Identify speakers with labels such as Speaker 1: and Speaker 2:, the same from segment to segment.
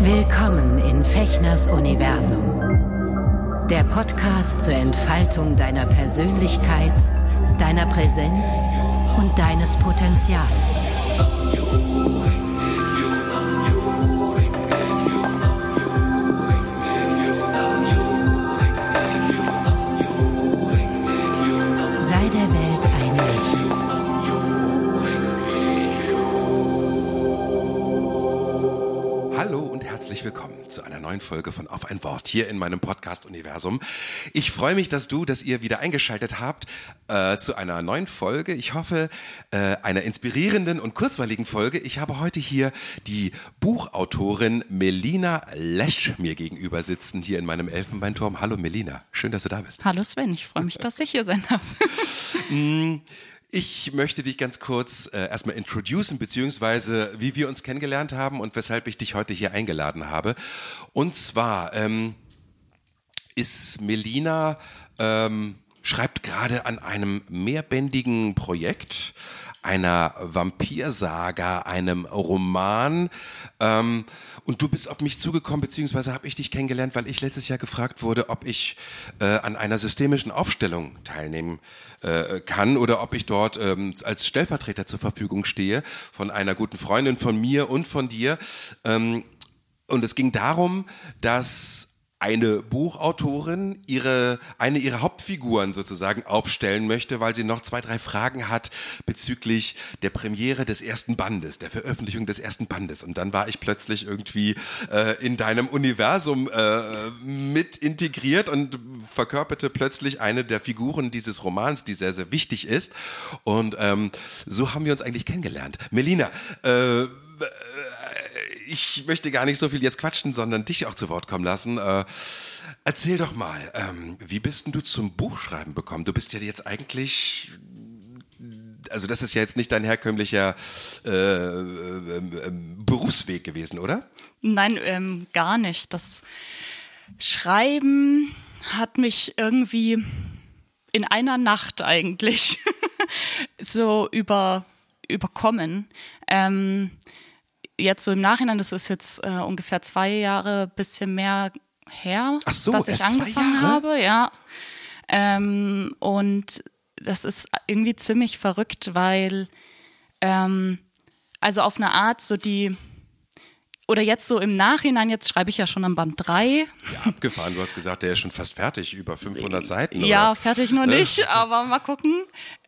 Speaker 1: Willkommen in Fechners Universum. Der Podcast zur Entfaltung deiner Persönlichkeit, deiner Präsenz und deines Potenzials. Sei der Welt ein Licht.
Speaker 2: Hallo und herzlich willkommen zu einer neuen Folge von Auf ein Wort hier in meinem Podcast-Universum. Ich freue mich, dass ihr wieder eingeschaltet habt zu einer neuen Folge. Ich hoffe, einer inspirierenden und kurzweiligen Folge. Ich habe heute hier die Buchautorin Melina Lesch mir gegenüber sitzen, hier in meinem Elfenbeinturm. Hallo Melina, schön, dass du da bist.
Speaker 3: Hallo Sven, ich freue mich, dass ich hier sein darf.
Speaker 2: Ich möchte dich ganz kurz erstmal introducen, beziehungsweise wie wir uns kennengelernt haben und weshalb ich dich heute hier eingeladen habe. Und zwar ist Melina, schreibt gerade an einem mehrbändigen Projekt, einer Vampirsaga, einem Roman. Und du bist auf mich zugekommen, beziehungsweise habe ich dich kennengelernt, weil ich letztes Jahr gefragt wurde, ob ich an einer systemischen Aufstellung teilnehmen kann oder ob ich dort als Stellvertreter zur Verfügung stehe von einer guten Freundin von mir und von dir. Und es ging darum, dass eine Buchautorin eine ihrer Hauptfiguren sozusagen aufstellen möchte, weil sie noch 2, 3 Fragen hat bezüglich der Premiere des ersten Bandes, der Veröffentlichung des ersten Bandes. Und dann war ich plötzlich irgendwie in deinem Universum mit integriert und verkörperte plötzlich eine der Figuren dieses Romans, die sehr, sehr wichtig ist. Und so haben wir uns eigentlich kennengelernt. Melina, ich möchte gar nicht so viel jetzt quatschen, sondern dich auch zu Wort kommen lassen. Erzähl doch mal, wie bist denn du zum Buchschreiben gekommen? Du bist ja jetzt eigentlich, also das ist ja jetzt nicht dein herkömmlicher Berufsweg gewesen, oder?
Speaker 3: Nein, gar nicht. Das Schreiben hat mich irgendwie in einer Nacht eigentlich so überkommen. Jetzt so im Nachhinein, das ist jetzt ungefähr 2 Jahre, bisschen mehr her,
Speaker 2: ach so,
Speaker 3: dass ich angefangen habe, ja. Und das ist irgendwie ziemlich verrückt, weil also auf eine Art so oder jetzt so im Nachhinein, jetzt schreibe ich ja schon am Band 3.
Speaker 2: Ja, abgefahren, du hast gesagt, der ist schon fast fertig, über 500 Seiten.
Speaker 3: Ja,
Speaker 2: oder?
Speaker 3: fertig noch nicht, aber mal gucken.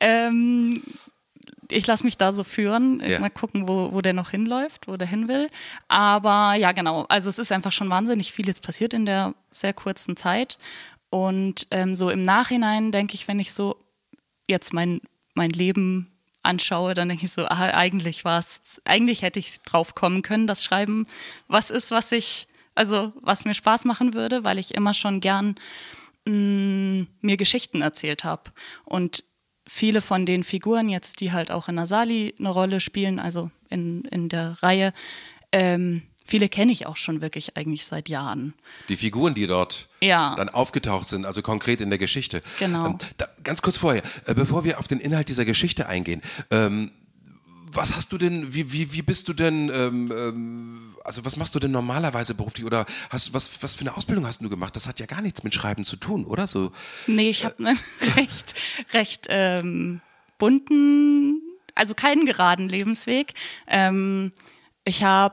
Speaker 3: Ich lasse mich da so führen, mal gucken, wo der noch hinläuft, wo der hin will. Aber ja, genau, also es ist einfach schon wahnsinnig viel jetzt passiert in der sehr kurzen Zeit. Und so im Nachhinein denke ich, wenn ich so jetzt mein Leben anschaue, dann denke ich so, eigentlich hätte ich drauf kommen können, dass Schreiben was ist, was mir Spaß machen würde, weil ich immer schon gern mir Geschichten erzählt habe. Und viele von den Figuren jetzt, die halt auch in Asali eine Rolle spielen, also in der Reihe, viele kenne ich auch schon wirklich eigentlich seit Jahren.
Speaker 2: Die Figuren, die dort dann aufgetaucht sind, also konkret in der Geschichte.
Speaker 3: Genau.
Speaker 2: Ganz kurz vorher, bevor wir auf den Inhalt dieser Geschichte eingehen, was hast du denn, wie bist du denn, also was machst du denn normalerweise beruflich oder was für eine Ausbildung hast du gemacht? Das hat ja gar nichts mit Schreiben zu tun, oder? So,
Speaker 3: nee, ich habe einen recht bunten, also keinen geraden Lebensweg. Ich habe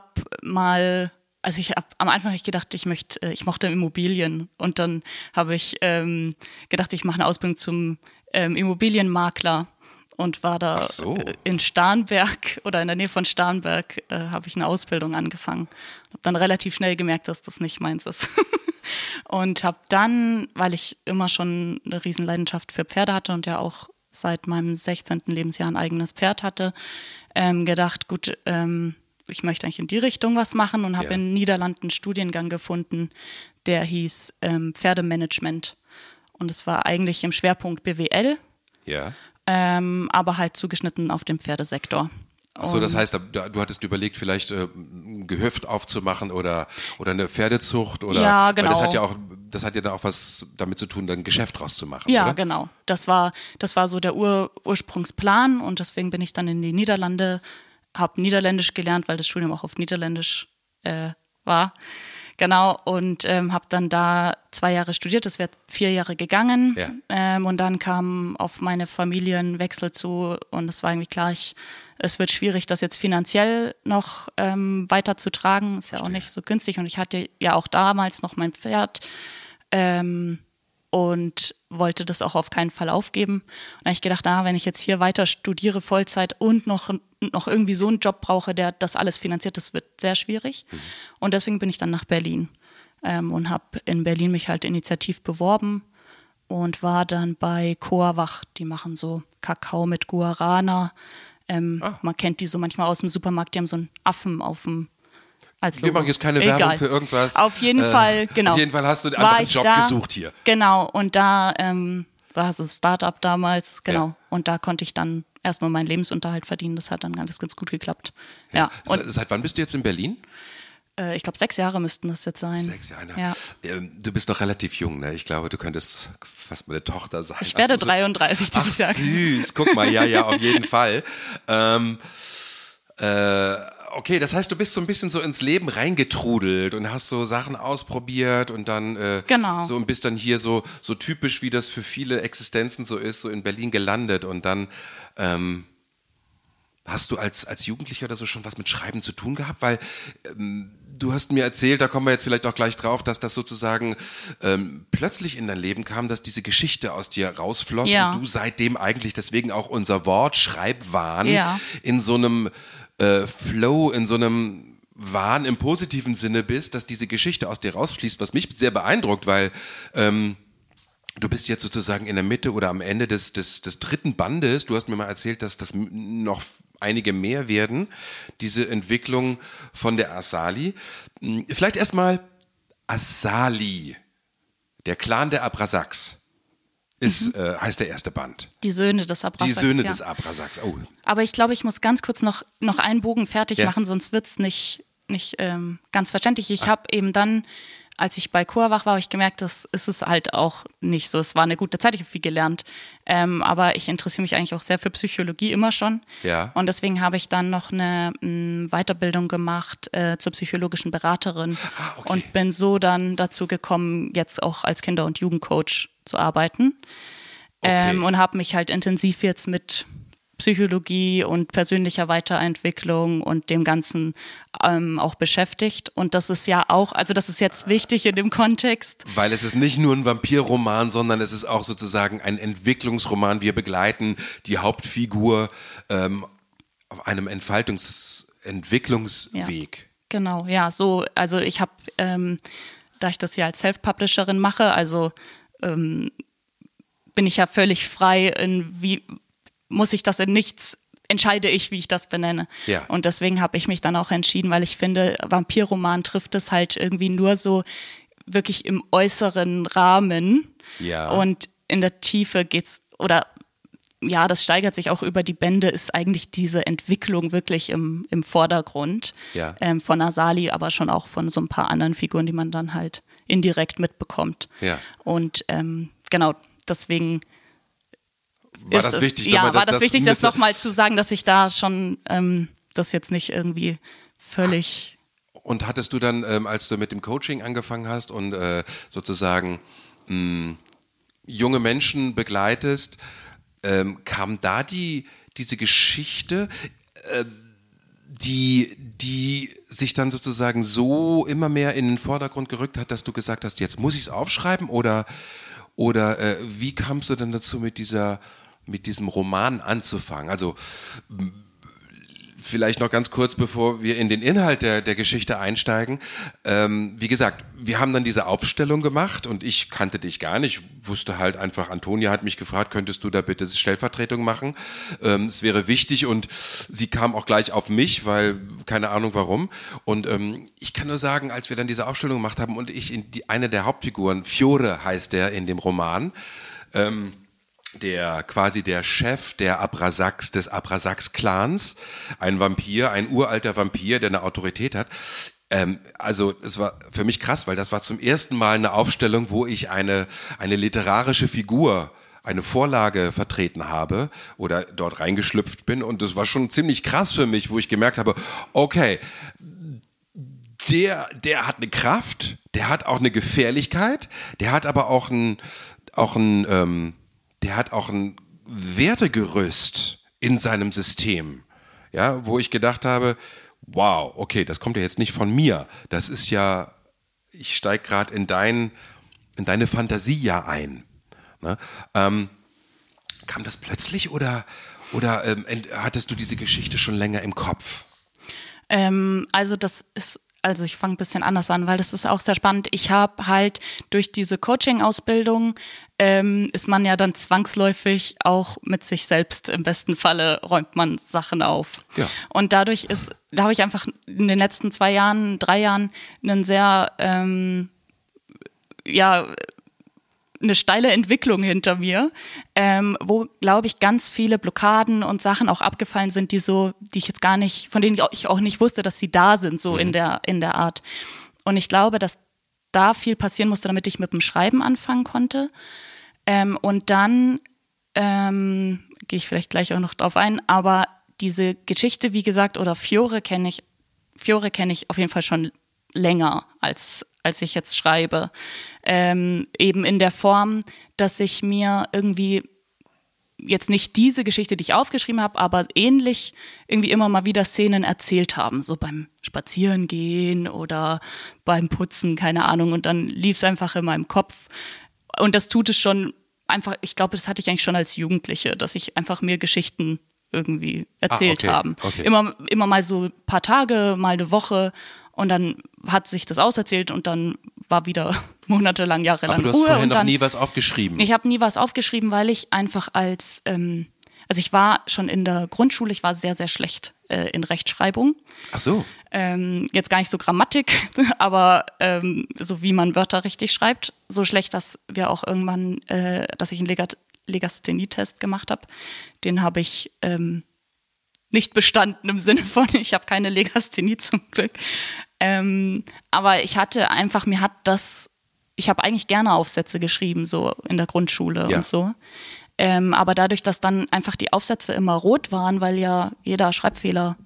Speaker 3: am Anfang gedacht, ich mochte Immobilien und dann habe ich gedacht, ich mache eine Ausbildung zum Immobilienmakler. Und war da in Starnberg oder in der Nähe von Starnberg habe ich eine Ausbildung angefangen. Habe dann relativ schnell gemerkt, dass das nicht meins ist. Und habe dann, weil ich immer schon eine Riesenleidenschaft für Pferde hatte und ja auch seit meinem 16. Lebensjahr ein eigenes Pferd hatte, gedacht, gut, ich möchte eigentlich in die Richtung was machen und habe in den Niederlanden einen Studiengang gefunden, der hieß Pferdemanagement. Und es war eigentlich im Schwerpunkt BWL. Ja. Aber halt zugeschnitten auf den Pferdesektor.
Speaker 2: Achso, das heißt, du hattest überlegt, vielleicht ein Gehöft aufzumachen oder eine Pferdezucht oder
Speaker 3: ja, genau.
Speaker 2: Weil das hat ja dann auch was damit zu tun, dann ein Geschäft draus zu machen.
Speaker 3: Ja,
Speaker 2: oder?
Speaker 3: Genau. Das war so der Ursprungsplan und deswegen bin ich dann in die Niederlande, habe Niederländisch gelernt, weil das Studium auch auf Niederländisch war. Genau, und habe dann da 2 Jahre studiert, das wäre 4 Jahre gegangen.
Speaker 2: Ja.
Speaker 3: Und dann kam auf meine Familienwechsel zu und es war irgendwie klar, es wird schwierig, das jetzt finanziell noch weiterzutragen. Ist ja auch nicht so günstig und ich hatte ja auch damals noch mein Pferd und wollte das auch auf keinen Fall aufgeben. Und da habe ich gedacht, wenn ich jetzt hier weiter studiere, Vollzeit und noch irgendwie so einen Job brauche, der das alles finanziert, das wird sehr schwierig. Und deswegen bin ich dann nach Berlin und habe in Berlin mich halt initiativ beworben und war dann bei Coawach. Die machen so Kakao mit Guarana. Man kennt die so manchmal aus dem Supermarkt, die haben so einen Affen auf dem als Logo.
Speaker 2: Wir machen jetzt keine Werbung für irgendwas.
Speaker 3: Auf jeden Fall, genau.
Speaker 2: Auf jeden Fall hast du einfach einen Job gesucht hier.
Speaker 3: Genau, und da war so ein Startup damals, genau.
Speaker 2: Ja.
Speaker 3: Und da konnte ich dann erstmal meinen Lebensunterhalt verdienen. Das hat dann ganz gut geklappt. Ja.
Speaker 2: Und seit wann bist du jetzt in Berlin?
Speaker 3: Ich glaube, 6 Jahre müssten das jetzt sein.
Speaker 2: 6 Jahre.
Speaker 3: Ja.
Speaker 2: Du bist noch relativ jung, ne? Ich glaube, du könntest fast meine Tochter sein.
Speaker 3: Ich werde 33 dieses Jahr.
Speaker 2: Süß, guck mal, ja, auf jeden Fall. Okay, das heißt, du bist so ein bisschen so ins Leben reingetrudelt und hast so Sachen ausprobiert und dann
Speaker 3: genau.
Speaker 2: so und bist dann hier so typisch, wie das für viele Existenzen so ist, so in Berlin gelandet und dann hast du als Jugendlicher oder so schon was mit Schreiben zu tun gehabt? Weil du hast mir erzählt, da kommen wir jetzt vielleicht auch gleich drauf, dass das sozusagen plötzlich in dein Leben kam, dass diese Geschichte aus dir rausfloss und du seitdem eigentlich, deswegen auch unser Wort Schreibwahn, in so einem Flow, in so einem Wahn im positiven Sinne bist, dass diese Geschichte aus dir rausfließt, was mich sehr beeindruckt, weil du bist jetzt sozusagen in der Mitte oder am Ende des 3. Bandes. Du hast mir mal erzählt, dass das noch einige mehr werden, diese Entwicklung von der Asali. Vielleicht erstmal Asali, der Clan der Abrasaks. Heißt der erste Band.
Speaker 3: Die Söhne des Abrasaks.
Speaker 2: Die Söhne des Abrasaks, oh.
Speaker 3: Aber ich glaube, ich muss ganz kurz noch einen Bogen fertig machen, sonst wird es nicht ganz verständlich. Ich habe eben dann, als ich bei Coawach war, habe ich gemerkt, das ist es halt auch nicht so. Es war eine gute Zeit, ich habe viel gelernt. Aber ich interessiere mich eigentlich auch sehr für Psychologie immer schon.
Speaker 2: Ja.
Speaker 3: Und deswegen habe ich dann noch eine Weiterbildung gemacht zur psychologischen Beraterin und bin so dann dazu gekommen, jetzt auch als Kinder- und Jugendcoach zu arbeiten. Und habe mich halt intensiv jetzt mit Psychologie und persönlicher Weiterentwicklung und dem Ganzen auch beschäftigt. Und das ist ja auch, also das ist jetzt wichtig in dem Kontext.
Speaker 2: Weil es ist nicht nur ein Vampirroman, sondern es ist auch sozusagen ein Entwicklungsroman. Wir begleiten die Hauptfigur auf einem Entwicklungsweg.
Speaker 3: Ja, genau, ja, so, also ich habe, da ich das ja als Self-Publisherin mache, also bin ich ja völlig frei muss ich das in nichts, entscheide ich, wie ich das benenne.
Speaker 2: Ja.
Speaker 3: Und deswegen habe ich mich dann auch entschieden, weil ich finde, Vampirroman trifft es halt irgendwie nur so wirklich im äußeren Rahmen.
Speaker 2: Ja.
Speaker 3: Und in der Tiefe geht's, oder ja, das steigert sich auch über die Bände, ist eigentlich diese Entwicklung wirklich im Vordergrund.
Speaker 2: Ja.
Speaker 3: Von Asali, aber schon auch von so ein paar anderen Figuren, die man dann halt indirekt mitbekommt.
Speaker 2: Ja.
Speaker 3: Und genau, deswegen
Speaker 2: war das wichtig?
Speaker 3: Ja, war das wichtig, das nochmal zu sagen, dass ich da schon das jetzt nicht irgendwie völlig...
Speaker 2: Und hattest du dann, als du mit dem Coaching angefangen hast und sozusagen junge Menschen begleitest, kam da diese Geschichte, die sich dann sozusagen so immer mehr in den Vordergrund gerückt hat, dass du gesagt hast, jetzt muss ich es aufschreiben? Oder wie kamst du denn dazu, mit diesem Roman anzufangen? Also vielleicht noch ganz kurz, bevor wir in den Inhalt der Geschichte einsteigen. Wie gesagt, wir haben dann diese Aufstellung gemacht und ich kannte dich gar nicht, wusste halt einfach, Antonia hat mich gefragt, könntest du da bitte Stellvertretung machen? Es wäre wichtig und sie kam auch gleich auf mich, weil keine Ahnung warum. Und ich kann nur sagen, als wir dann diese Aufstellung gemacht haben und ich eine der Hauptfiguren, Fiore heißt der in dem Roman, quasi der Chef des Abrasaks-Clans, ein Vampir, ein uralter Vampir, der eine Autorität hat. Also es war für mich krass, weil das war zum ersten Mal eine Aufstellung, wo ich eine literarische Figur, eine Vorlage vertreten habe oder dort reingeschlüpft bin und das war schon ziemlich krass für mich, wo ich gemerkt habe, okay, der hat eine Kraft, der hat auch eine Gefährlichkeit, der hat aber auch ein Wertegerüst in seinem System, ja, wo ich gedacht habe, wow, okay, das kommt ja jetzt nicht von mir, das ist ja, ich steige gerade in deine Fantasie ja ein. Ne? Kam das plötzlich oder hattest du diese Geschichte schon länger im Kopf?
Speaker 3: Also ich fange ein bisschen anders an, weil das ist auch sehr spannend. Ich habe halt durch diese Coaching-Ausbildung ist man ja dann zwangsläufig auch mit sich selbst, im besten Falle räumt man Sachen auf.
Speaker 2: Ja.
Speaker 3: Und da habe ich einfach in den letzten 3 Jahren einen sehr, eine steile Entwicklung hinter mir, wo, glaube ich, ganz viele Blockaden und Sachen auch abgefallen sind, die ich jetzt gar nicht, von denen ich auch nicht wusste, dass sie da sind, so in der Art. Und ich glaube, dass da viel passieren musste, damit ich mit dem Schreiben anfangen konnte. Und dann gehe ich vielleicht gleich auch noch drauf ein, aber diese Geschichte, wie gesagt, oder Fiore kenne ich auf jeden Fall schon länger, als ich jetzt schreibe. Eben in der Form, dass ich mir irgendwie jetzt nicht diese Geschichte, die ich aufgeschrieben habe, aber ähnlich irgendwie immer mal wieder Szenen erzählt haben, so beim Spazierengehen oder beim Putzen, keine Ahnung, und dann lief es einfach in meinem Kopf. Und das tut es schon einfach, ich glaube, das hatte ich eigentlich schon als Jugendliche, dass ich einfach mir Geschichten irgendwie erzählt haben.
Speaker 2: Okay.
Speaker 3: Immer mal so ein paar Tage, mal eine Woche und dann hat sich das auserzählt und dann war wieder jahrelang
Speaker 2: Aber du hast
Speaker 3: Ruhe.
Speaker 2: vorher noch nie was aufgeschrieben?
Speaker 3: Ich habe nie was aufgeschrieben, weil ich einfach also ich war schon in der Grundschule, ich war sehr, sehr schlecht in Rechtschreibung.
Speaker 2: Ach so.
Speaker 3: Jetzt gar nicht so Grammatik, aber so wie man Wörter richtig schreibt. So schlecht, dass wir auch irgendwann, dass ich einen Legasthenie-Test gemacht habe. Den habe ich nicht bestanden im Sinne von, ich habe keine Legasthenie zum Glück. Aber ich hatte einfach, ich habe eigentlich gerne Aufsätze geschrieben, so in der Grundschule und so. Aber dadurch, dass dann einfach die Aufsätze immer rot waren, weil ja jeder Schreibfehler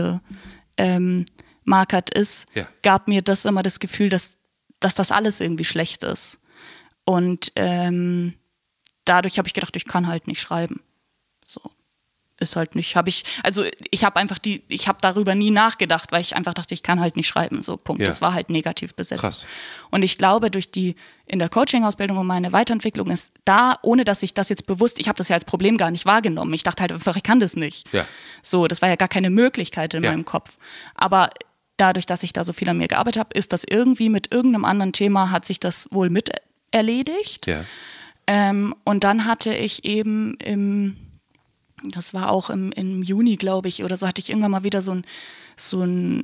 Speaker 3: angemarkert ist, gab mir das immer das Gefühl, dass das alles irgendwie schlecht ist. Und dadurch habe ich gedacht, ich kann halt nicht schreiben. So. Ist halt nicht, ich habe darüber nie nachgedacht, weil ich einfach dachte, ich kann halt nicht schreiben, so Punkt. Das war halt negativ besetzt.
Speaker 2: Krass.
Speaker 3: Und ich glaube, in der Coaching-Ausbildung und meine Weiterentwicklung ist da, ohne dass ich das jetzt bewusst, ich habe das ja als Problem gar nicht wahrgenommen. Ich dachte halt einfach, ich kann das nicht. Ja. So, das war ja gar keine Möglichkeit in meinem Kopf. Aber dadurch, dass ich da so viel an mir gearbeitet habe, ist das irgendwie mit irgendeinem anderen Thema, hat sich das wohl mit erledigt.
Speaker 2: Ja.
Speaker 3: Und dann hatte ich eben das war auch im Juni, glaube ich, oder so, hatte ich irgendwann mal wieder so ein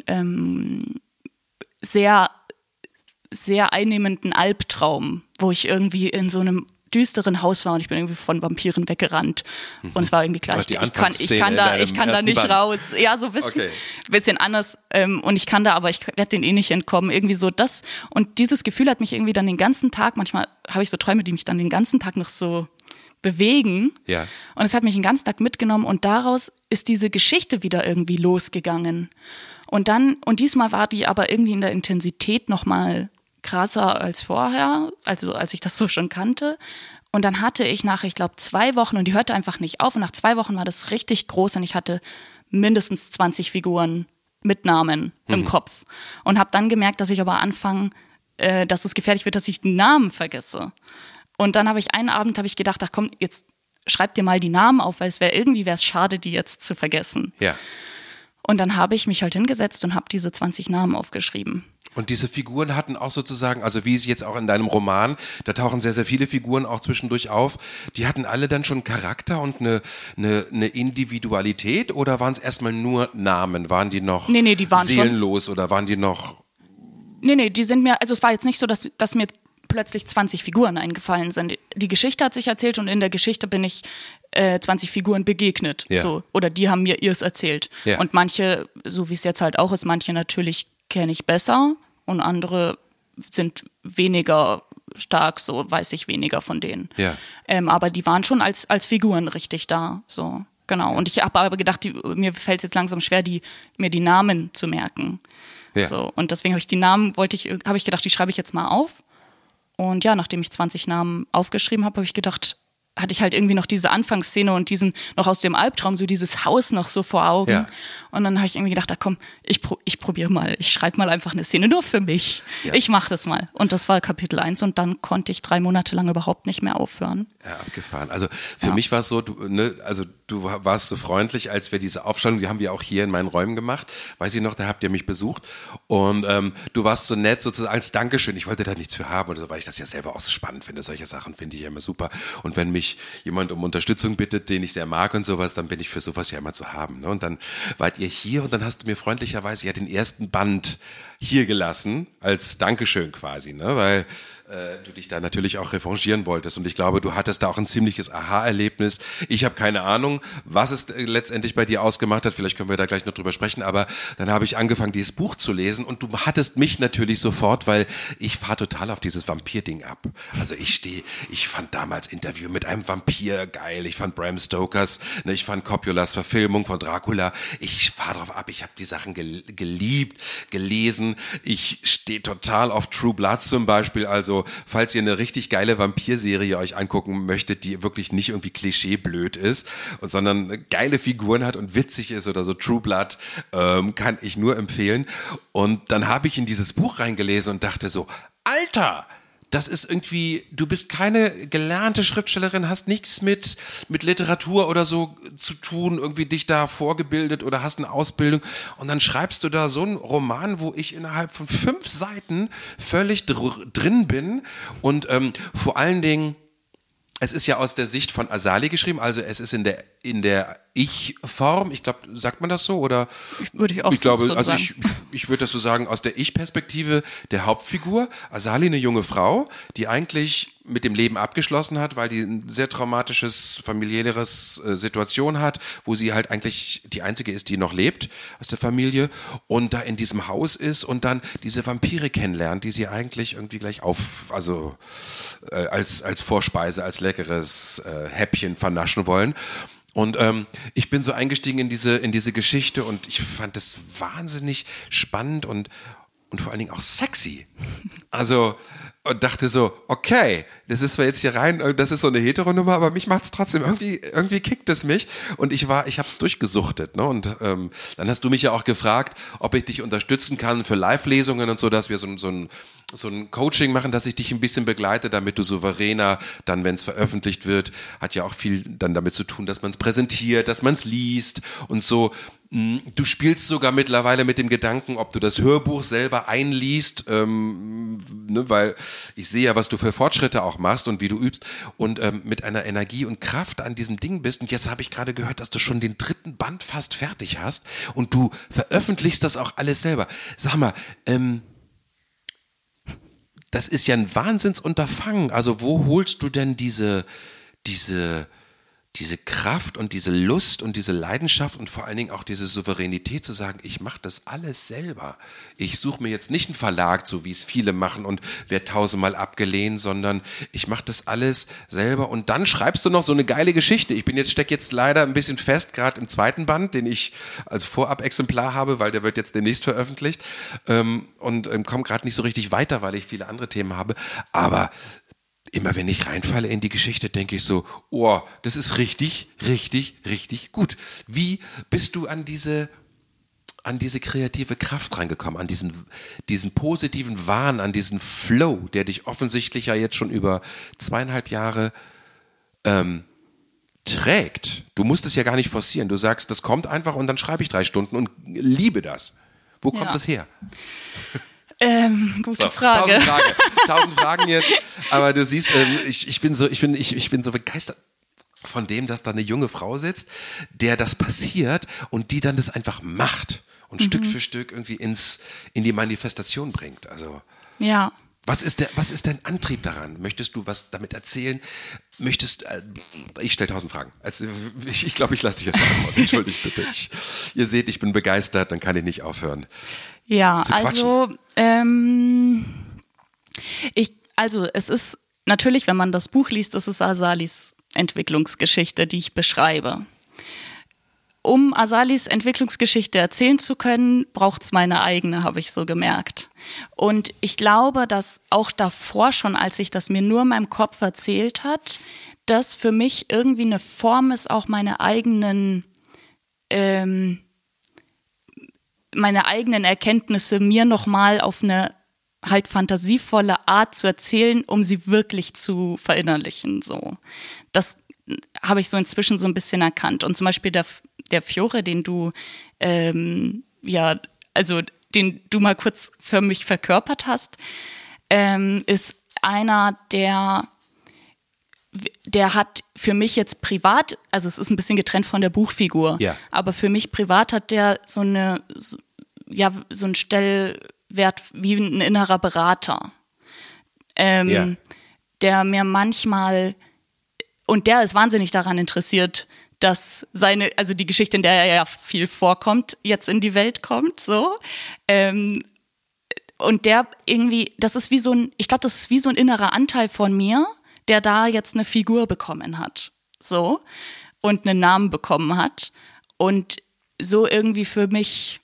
Speaker 3: sehr, sehr einnehmenden Albtraum, wo ich irgendwie in so einem düsteren Haus war und ich bin irgendwie von Vampiren weggerannt. Und es war irgendwie klar, ich kann da nicht raus. Ja, so ein bisschen anders. Und ich werde denen nicht entkommen. Irgendwie so das. Und dieses Gefühl hat mich irgendwie dann den ganzen Tag, manchmal habe ich so Träume, die mich dann den ganzen Tag noch so bewegen. Ja. Und es hat mich den ganzen Tag mitgenommen und daraus ist diese Geschichte wieder irgendwie losgegangen. Und diesmal war die aber irgendwie in der Intensität nochmal krasser als vorher, also als ich das so schon kannte. Und dann hatte ich ich glaube 2 Wochen und die hörte einfach nicht auf und nach 2 Wochen war das richtig groß und ich hatte mindestens 20 Figuren mit Namen im Kopf und habe dann gemerkt, dass ich aber anfange, dass es gefährlich wird, dass ich den Namen vergesse. Und dann einen Abend gedacht, ach komm, jetzt schreib dir mal die Namen auf, weil wäre es schade, die jetzt zu vergessen. Ja. Und dann habe ich mich halt hingesetzt und habe diese 20 Namen aufgeschrieben.
Speaker 2: Und diese Figuren hatten auch sozusagen, also wie es jetzt auch in deinem Roman, da tauchen sehr, sehr viele Figuren auch zwischendurch auf, die hatten alle dann schon Charakter und eine Individualität oder waren es erstmal nur Namen? Waren die noch
Speaker 3: die waren
Speaker 2: seelenlos oder waren die noch...
Speaker 3: Nee, die sind mir, also es war jetzt nicht so, dass mir plötzlich 20 Figuren eingefallen sind. Die Geschichte hat sich erzählt und in der Geschichte bin ich 20 Figuren begegnet. Ja. So. Oder die haben mir ihrs erzählt. Ja. Und manche, so wie es jetzt halt auch ist, manche natürlich kenne ich besser und andere sind weniger stark, so weiß ich weniger von denen. Ja. Aber die waren schon als Figuren richtig da. So. Genau. Und ich habe aber gedacht, mir fällt es jetzt langsam schwer, mir die Namen zu merken.
Speaker 2: Ja.
Speaker 3: So, und deswegen habe ich die Namen, habe ich gedacht, die schreibe ich jetzt mal auf. Und ja, nachdem ich 20 Namen aufgeschrieben habe ich gedacht, hatte ich halt irgendwie noch diese Anfangsszene und diesen noch aus dem Albtraum, so dieses Haus noch so vor Augen.
Speaker 2: Ja.
Speaker 3: Und dann habe ich irgendwie gedacht, komm, ich probiere mal, ich schreibe mal einfach eine Szene nur für mich. Ja. Ich mache das mal. Und das war Kapitel 1 und dann konnte ich 3 Monate lang überhaupt nicht mehr aufhören.
Speaker 2: Ja, abgefahren. Also für mich war es so, du warst so freundlich, als wir diese Aufstellung, die haben wir auch hier in meinen Räumen gemacht, weiß ich noch, da habt ihr mich besucht und du warst so nett sozusagen als Dankeschön, ich wollte da nichts für haben oder so, weil ich das ja selber auch so spannend finde, solche Sachen finde ich ja immer super und wenn mich jemand um Unterstützung bittet, den ich sehr mag und sowas, dann bin ich für sowas ja immer zu haben. Ne? Und dann wart ihr hier und dann hast du mir freundlicherweise ja den ersten Band hier gelassen, als Dankeschön quasi, ne? Weil du dich da natürlich auch revanchieren wolltest und ich glaube, du hattest da auch ein ziemliches Aha-Erlebnis. Ich habe keine Ahnung, was es letztendlich bei dir ausgemacht hat, vielleicht können wir da gleich noch drüber sprechen, aber dann habe ich angefangen, dieses Buch zu lesen und du hattest mich natürlich sofort, weil ich fahre total auf dieses Vampir-Ding ab. Also ich fand damals Interview mit einem Vampir geil, ich fand Bram Stokers, ne, ich fand Coppolas Verfilmung von Dracula, ich fahre drauf ab, ich habe die Sachen geliebt, gelesen, ich stehe total auf True Blood zum Beispiel, also falls ihr eine richtig geile Vampirserie euch angucken möchtet, die wirklich nicht irgendwie klischeeblöd ist, sondern geile Figuren hat und witzig ist oder so, True Blood, kann ich nur empfehlen. Und dann habe ich in dieses Buch reingelesen und dachte so, Alter, das ist irgendwie, du bist keine gelernte Schriftstellerin, hast nichts mit Literatur oder so zu tun, irgendwie dich da vorgebildet oder hast eine Ausbildung und dann schreibst du da so einen Roman, wo ich innerhalb von 5 Seiten völlig drin bin und vor allen Dingen, es ist ja aus der Sicht von Azali geschrieben, also es ist in der Ich-Form, ich glaube, sagt man das so? Oder?
Speaker 3: Würde ich auch
Speaker 2: ich glaube,
Speaker 3: so
Speaker 2: also
Speaker 3: sagen.
Speaker 2: ich würde das so sagen, aus der Ich-Perspektive der Hauptfigur, Azali, eine junge Frau, die eigentlich mit dem Leben abgeschlossen hat, weil die ein sehr traumatisches, familiäres Situation hat, wo sie halt eigentlich die einzige ist, die noch lebt aus der Familie und da in diesem Haus ist und dann diese Vampire kennenlernt, die sie eigentlich irgendwie gleich als Vorspeise, als leckeres Häppchen vernaschen wollen. Und ich bin so eingestiegen in diese Geschichte und ich fand das wahnsinnig spannend und vor allen Dingen auch sexy. Also und dachte so, okay, das ist zwar jetzt hier rein, das ist so eine Heteronummer, aber mich macht's trotzdem, irgendwie kickt es mich und ich hab's durchgesuchtet, ne? Und dann hast du mich ja auch gefragt, ob ich dich unterstützen kann für Live-Lesungen und so, dass wir so ein Coaching machen, dass ich dich ein bisschen begleite, damit du souveräner dann, wenn es veröffentlicht wird, hat ja auch viel dann damit zu tun, dass man es präsentiert, dass man es liest und so. Du spielst sogar mittlerweile mit dem Gedanken, ob du das Hörbuch selber einliest, ne, weil ich sehe ja, was du für Fortschritte auch machst und wie du übst und mit einer Energie und Kraft an diesem Ding bist. Und jetzt habe ich gerade gehört, dass du schon den 3. Band fast fertig hast und du veröffentlichst das auch alles selber. Sag mal, das ist ja ein Wahnsinnsunterfangen. Also wo holst du denn diese Kraft und diese Lust und diese Leidenschaft und vor allen Dingen auch diese Souveränität zu sagen, ich mache das alles selber. Ich suche mir jetzt nicht einen Verlag, so wie es viele machen und werde 1000-mal abgelehnt, sondern ich mache das alles selber und dann schreibst du noch so eine geile Geschichte. Ich stecke jetzt leider ein bisschen fest, gerade im 2. Band, den ich als Vorab-Exemplar habe, weil der wird jetzt demnächst veröffentlicht und komme gerade nicht so richtig weiter, weil ich viele andere Themen habe, aber immer wenn ich reinfalle in die Geschichte, denke ich so, oh, das ist richtig, richtig, richtig gut. Wie bist du an diese kreative Kraft reingekommen, an diesen positiven Wahn, an diesen Flow, der dich offensichtlich ja jetzt schon über 2,5 Jahre trägt? Du musst es ja gar nicht forcieren. Du sagst, das kommt einfach und dann schreibe ich 3 Stunden und liebe das. Wo kommt das her?
Speaker 3: Gute Frage.
Speaker 2: 1000 Fragen jetzt. Aber du siehst, ich bin so begeistert von dem, dass da eine junge Frau sitzt, der das passiert und die dann das einfach macht und Stück für Stück irgendwie in die Manifestation bringt. Also
Speaker 3: ja.
Speaker 2: Was ist dein Antrieb daran? Möchtest du was damit erzählen? Ich stelle 1000 Fragen. Also, ich glaube, ich lasse dich jetzt mal antworten. Entschuldigt bitte. Ihr seht, ich bin begeistert, dann kann ich nicht aufhören.
Speaker 3: Ja, also es ist natürlich, wenn man das Buch liest, das ist Azalis Entwicklungsgeschichte, die ich beschreibe. um Azalis Entwicklungsgeschichte erzählen zu können, braucht es meine eigene, habe ich so gemerkt. Und ich glaube, dass auch davor schon, als sich das mir nur in meinem Kopf erzählt hat, das für mich irgendwie eine Form ist, auch meine eigenen Erkenntnisse mir nochmal auf eine halt fantasievolle Art zu erzählen, um sie wirklich zu verinnerlichen. So. Das habe ich so inzwischen so ein bisschen erkannt. Und zum Beispiel der Fiore, den du den du mal kurz für mich verkörpert hast, ist einer, der hat für mich jetzt privat, also es ist ein bisschen getrennt von der Buchfigur, aber für mich privat hat der so einen Stellwert wie ein innerer Berater, der mir manchmal, und der ist wahnsinnig daran interessiert, dass die Geschichte, in der er ja viel vorkommt, jetzt in die Welt kommt, so. Und der irgendwie, ich glaube, das ist wie so ein innerer Anteil von mir, der da jetzt eine Figur bekommen hat, so, und einen Namen bekommen hat und so irgendwie für mich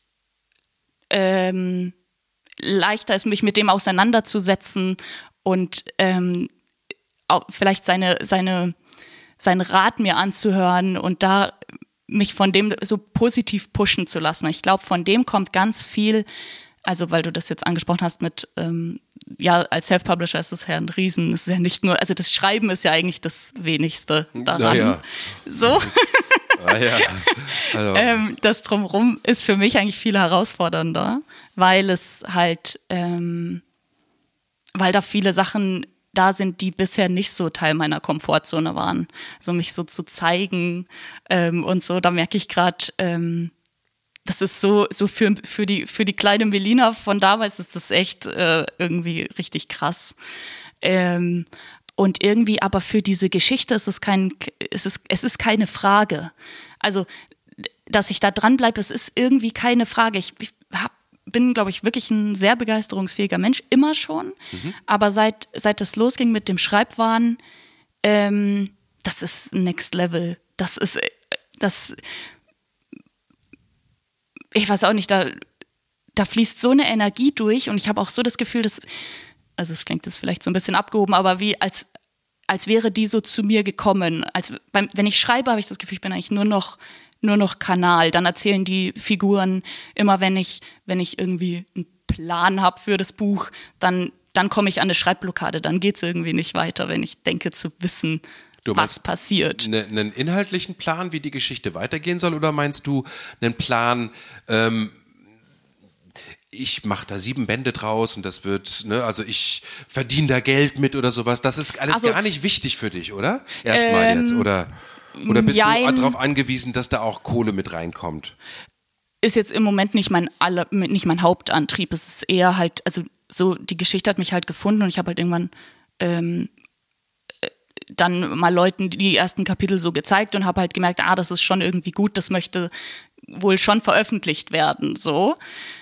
Speaker 3: leichter ist, mich mit dem auseinanderzusetzen und auch vielleicht seinen Rat mir anzuhören und da mich von dem so positiv pushen zu lassen. Ich glaube, von dem kommt ganz viel, also weil du das jetzt angesprochen hast mit, als Self-Publisher ist es ja ein Riesen, es ist ja nicht nur, also das Schreiben ist ja eigentlich das Wenigste daran. Ja. So. Also. Das Drumherum ist für mich eigentlich viel herausfordernder, weil es halt, weil da viele Sachen da sind, die bisher nicht so Teil meiner Komfortzone waren. So mich so zu zeigen und so, da merke ich gerade, das ist so für die kleine Melina von damals ist das echt irgendwie richtig krass. Und irgendwie aber für diese Geschichte es ist keine Frage. Also, dass ich da dranbleibe, es ist irgendwie keine Frage. Ich bin, glaube ich, wirklich ein sehr begeisterungsfähiger Mensch, immer schon. Aber seit das losging mit dem Schreibwahn, das ist Next Level. Ich weiß auch nicht, da fließt so eine Energie durch und ich habe auch so das Gefühl, also es klingt jetzt vielleicht so ein bisschen abgehoben, aber wie als wäre die so zu mir gekommen. Wenn ich schreibe, habe ich das Gefühl, ich bin eigentlich nur noch Kanal. Dann erzählen die Figuren immer, wenn ich irgendwie einen Plan habe für das Buch, dann komme ich an eine Schreibblockade. Dann geht es irgendwie nicht weiter, wenn ich denke zu wissen, was passiert.
Speaker 2: Einen inhaltlichen Plan, wie die Geschichte weitergehen soll, oder meinst du einen Plan, ich mache da 7 Bände draus und das wird, also ich verdiene da Geld mit oder sowas. Das ist alles gar nicht wichtig für dich, oder? Erstmal jetzt, oder bist du darauf angewiesen, dass da auch Kohle mit reinkommt?
Speaker 3: Ist jetzt im Moment nicht mein Hauptantrieb. Es ist eher halt, also so, die Geschichte hat mich halt gefunden und ich habe halt irgendwann dann mal Leuten die ersten Kapitel so gezeigt und habe halt gemerkt, das ist schon irgendwie gut, das möchte wohl schon veröffentlicht werden, so.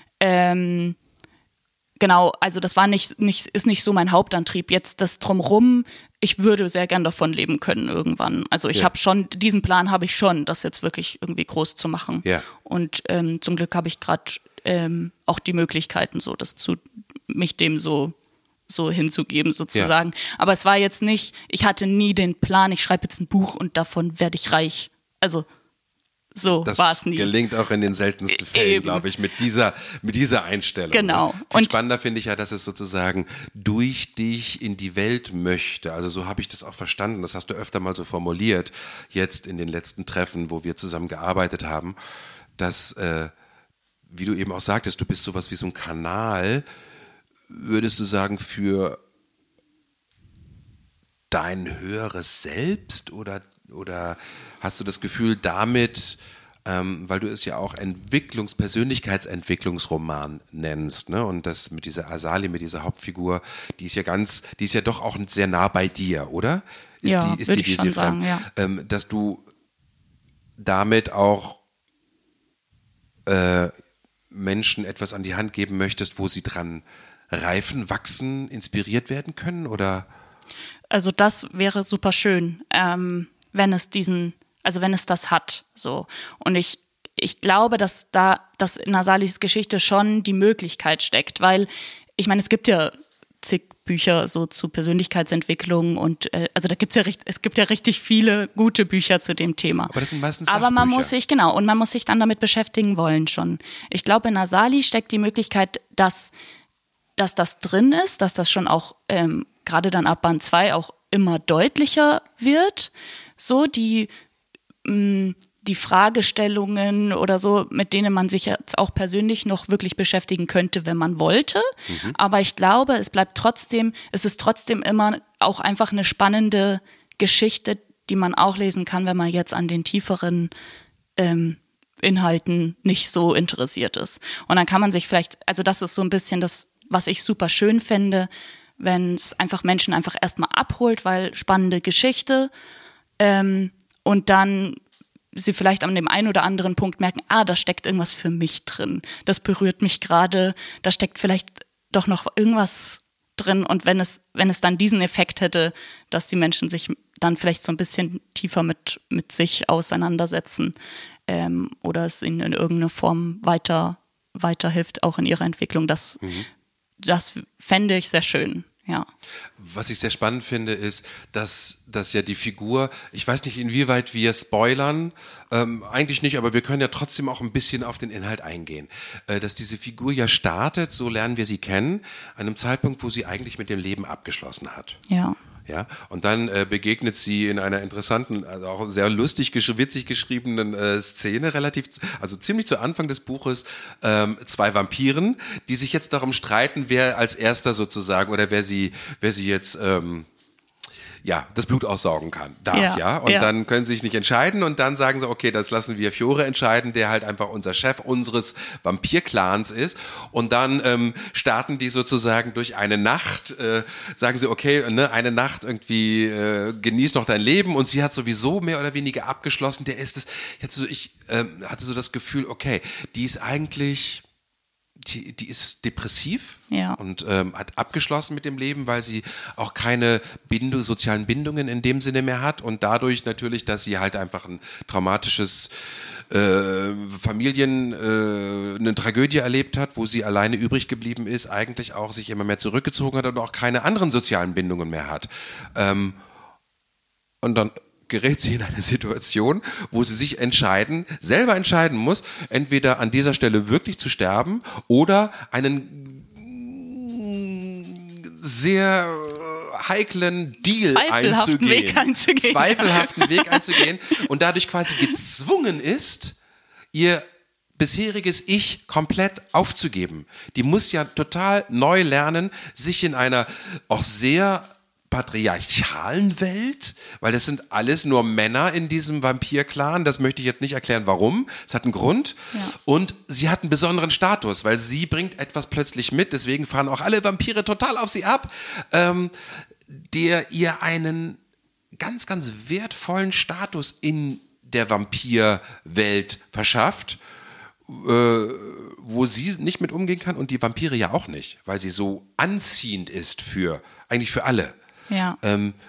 Speaker 3: Genau, also das war ist nicht so mein Hauptantrieb. Jetzt das Drumrum, ich würde sehr gern davon leben können irgendwann. Also ich habe schon, diesen Plan habe ich schon, das jetzt wirklich irgendwie groß zu machen. Ja. Und zum Glück habe ich gerade auch die Möglichkeiten, so mich dem so hinzugeben sozusagen. Ja. Aber es war jetzt nicht, ich hatte nie den Plan, ich schreibe jetzt ein Buch und davon werde ich reich. Also so war es nie.
Speaker 2: Das gelingt auch in den seltensten Fällen, glaube ich, mit dieser Einstellung.
Speaker 3: Genau.
Speaker 2: Viel spannender finde ich ja, dass es sozusagen durch dich in die Welt möchte. Also so habe ich das auch verstanden. Das hast du öfter mal so formuliert, jetzt in den letzten Treffen, wo wir zusammen gearbeitet haben, dass, wie du eben auch sagtest, du bist sowas wie so ein Kanal, würdest du sagen, für dein höheres Selbst oder hast du das Gefühl damit, weil du es ja auch Persönlichkeitsentwicklungsroman nennst, ne? Und das mit dieser Azali, mit dieser Hauptfigur, die ist ja doch auch sehr nah bei dir, oder?
Speaker 3: Würde ich schon sagen, ja.
Speaker 2: Dass du damit auch Menschen etwas an die Hand geben möchtest, wo sie dran reifen, wachsen, inspiriert werden können, oder?
Speaker 3: Also das wäre super schön, wenn es das hat, so. Und ich ich glaube, dass in Azalis Geschichte schon die Möglichkeit steckt, weil ich meine, es gibt ja zig Bücher so zu Persönlichkeitsentwicklung und also es gibt ja richtig viele gute Bücher zu dem Thema.
Speaker 2: Aber das sind meistens Sachbücher.
Speaker 3: Aber man muss sich dann damit beschäftigen wollen schon. Ich glaube, in Azali steckt die Möglichkeit, dass das drin ist, dass das schon auch gerade dann ab Band 2 auch immer deutlicher wird. So die Fragestellungen oder so, mit denen man sich jetzt auch persönlich noch wirklich beschäftigen könnte, wenn man wollte. Aber ich glaube, es ist trotzdem immer auch einfach eine spannende Geschichte, die man auch lesen kann, wenn man jetzt an den tieferen Inhalten nicht so interessiert ist. Und dann kann man sich vielleicht, also das ist so ein bisschen das, was ich super schön finde, wenn es einfach Menschen einfach erstmal abholt, weil spannende Geschichte und dann sie vielleicht an dem einen oder anderen Punkt merken, da steckt irgendwas für mich drin, das berührt mich gerade, da steckt vielleicht doch noch irgendwas drin und wenn es dann diesen Effekt hätte, dass die Menschen sich dann vielleicht so ein bisschen tiefer mit sich auseinandersetzen oder es ihnen in irgendeiner Form weiterhilft, auch in ihrer Entwicklung, das fände ich sehr schön. Ja.
Speaker 2: Was ich sehr spannend finde, ist, dass ja die Figur, ich weiß nicht, inwieweit wir spoilern, eigentlich nicht, aber wir können ja trotzdem auch ein bisschen auf den Inhalt eingehen. Dass diese Figur ja startet, so lernen wir sie kennen, an einem Zeitpunkt, wo sie eigentlich mit dem Leben abgeschlossen hat.
Speaker 3: Ja.
Speaker 2: Ja, und dann begegnet sie in einer interessanten, also auch sehr lustig, witzig geschriebenen Szene, also ziemlich zu Anfang des Buches, 2 Vampiren, die sich jetzt darum streiten, wer als erster sozusagen oder wer sie jetzt das Blut aussaugen darf, ja. Und dann können sie sich nicht entscheiden und dann sagen sie, okay, das lassen wir Fiore entscheiden, der halt einfach unser Chef unseres Vampir-Clans ist. Und dann starten die sozusagen durch eine Nacht, sagen sie, okay, eine Nacht irgendwie genieß noch dein Leben und sie hat sowieso mehr oder weniger abgeschlossen. Ich hatte so das Gefühl, okay, die ist eigentlich... Die ist depressiv und hat abgeschlossen mit dem Leben, weil sie auch keine sozialen Bindungen in dem Sinne mehr hat und dadurch natürlich, dass sie halt einfach ein traumatisches eine Tragödie erlebt hat, wo sie alleine übrig geblieben ist, eigentlich auch sich immer mehr zurückgezogen hat und auch keine anderen sozialen Bindungen mehr hat. Und dann gerät sie in eine Situation, wo sie sich selber entscheiden muss, entweder an dieser Stelle wirklich zu sterben oder einen sehr heiklen
Speaker 3: zweifelhaften
Speaker 2: Weg einzugehen und dadurch quasi gezwungen ist, ihr bisheriges Ich komplett aufzugeben. Die muss ja total neu lernen, sich in einer auch sehr patriarchalen Welt, weil das sind alles nur Männer in diesem Vampir-Clan, das möchte ich jetzt nicht erklären, warum, es hat einen Grund und sie hat einen besonderen Status, weil sie bringt etwas plötzlich mit, deswegen fahren auch alle Vampire total auf sie ab, der ihr einen ganz, ganz wertvollen Status in der Vampirwelt verschafft, wo sie nicht mit umgehen kann und die Vampire ja auch nicht, weil sie so anziehend ist eigentlich für alle.
Speaker 3: Ja.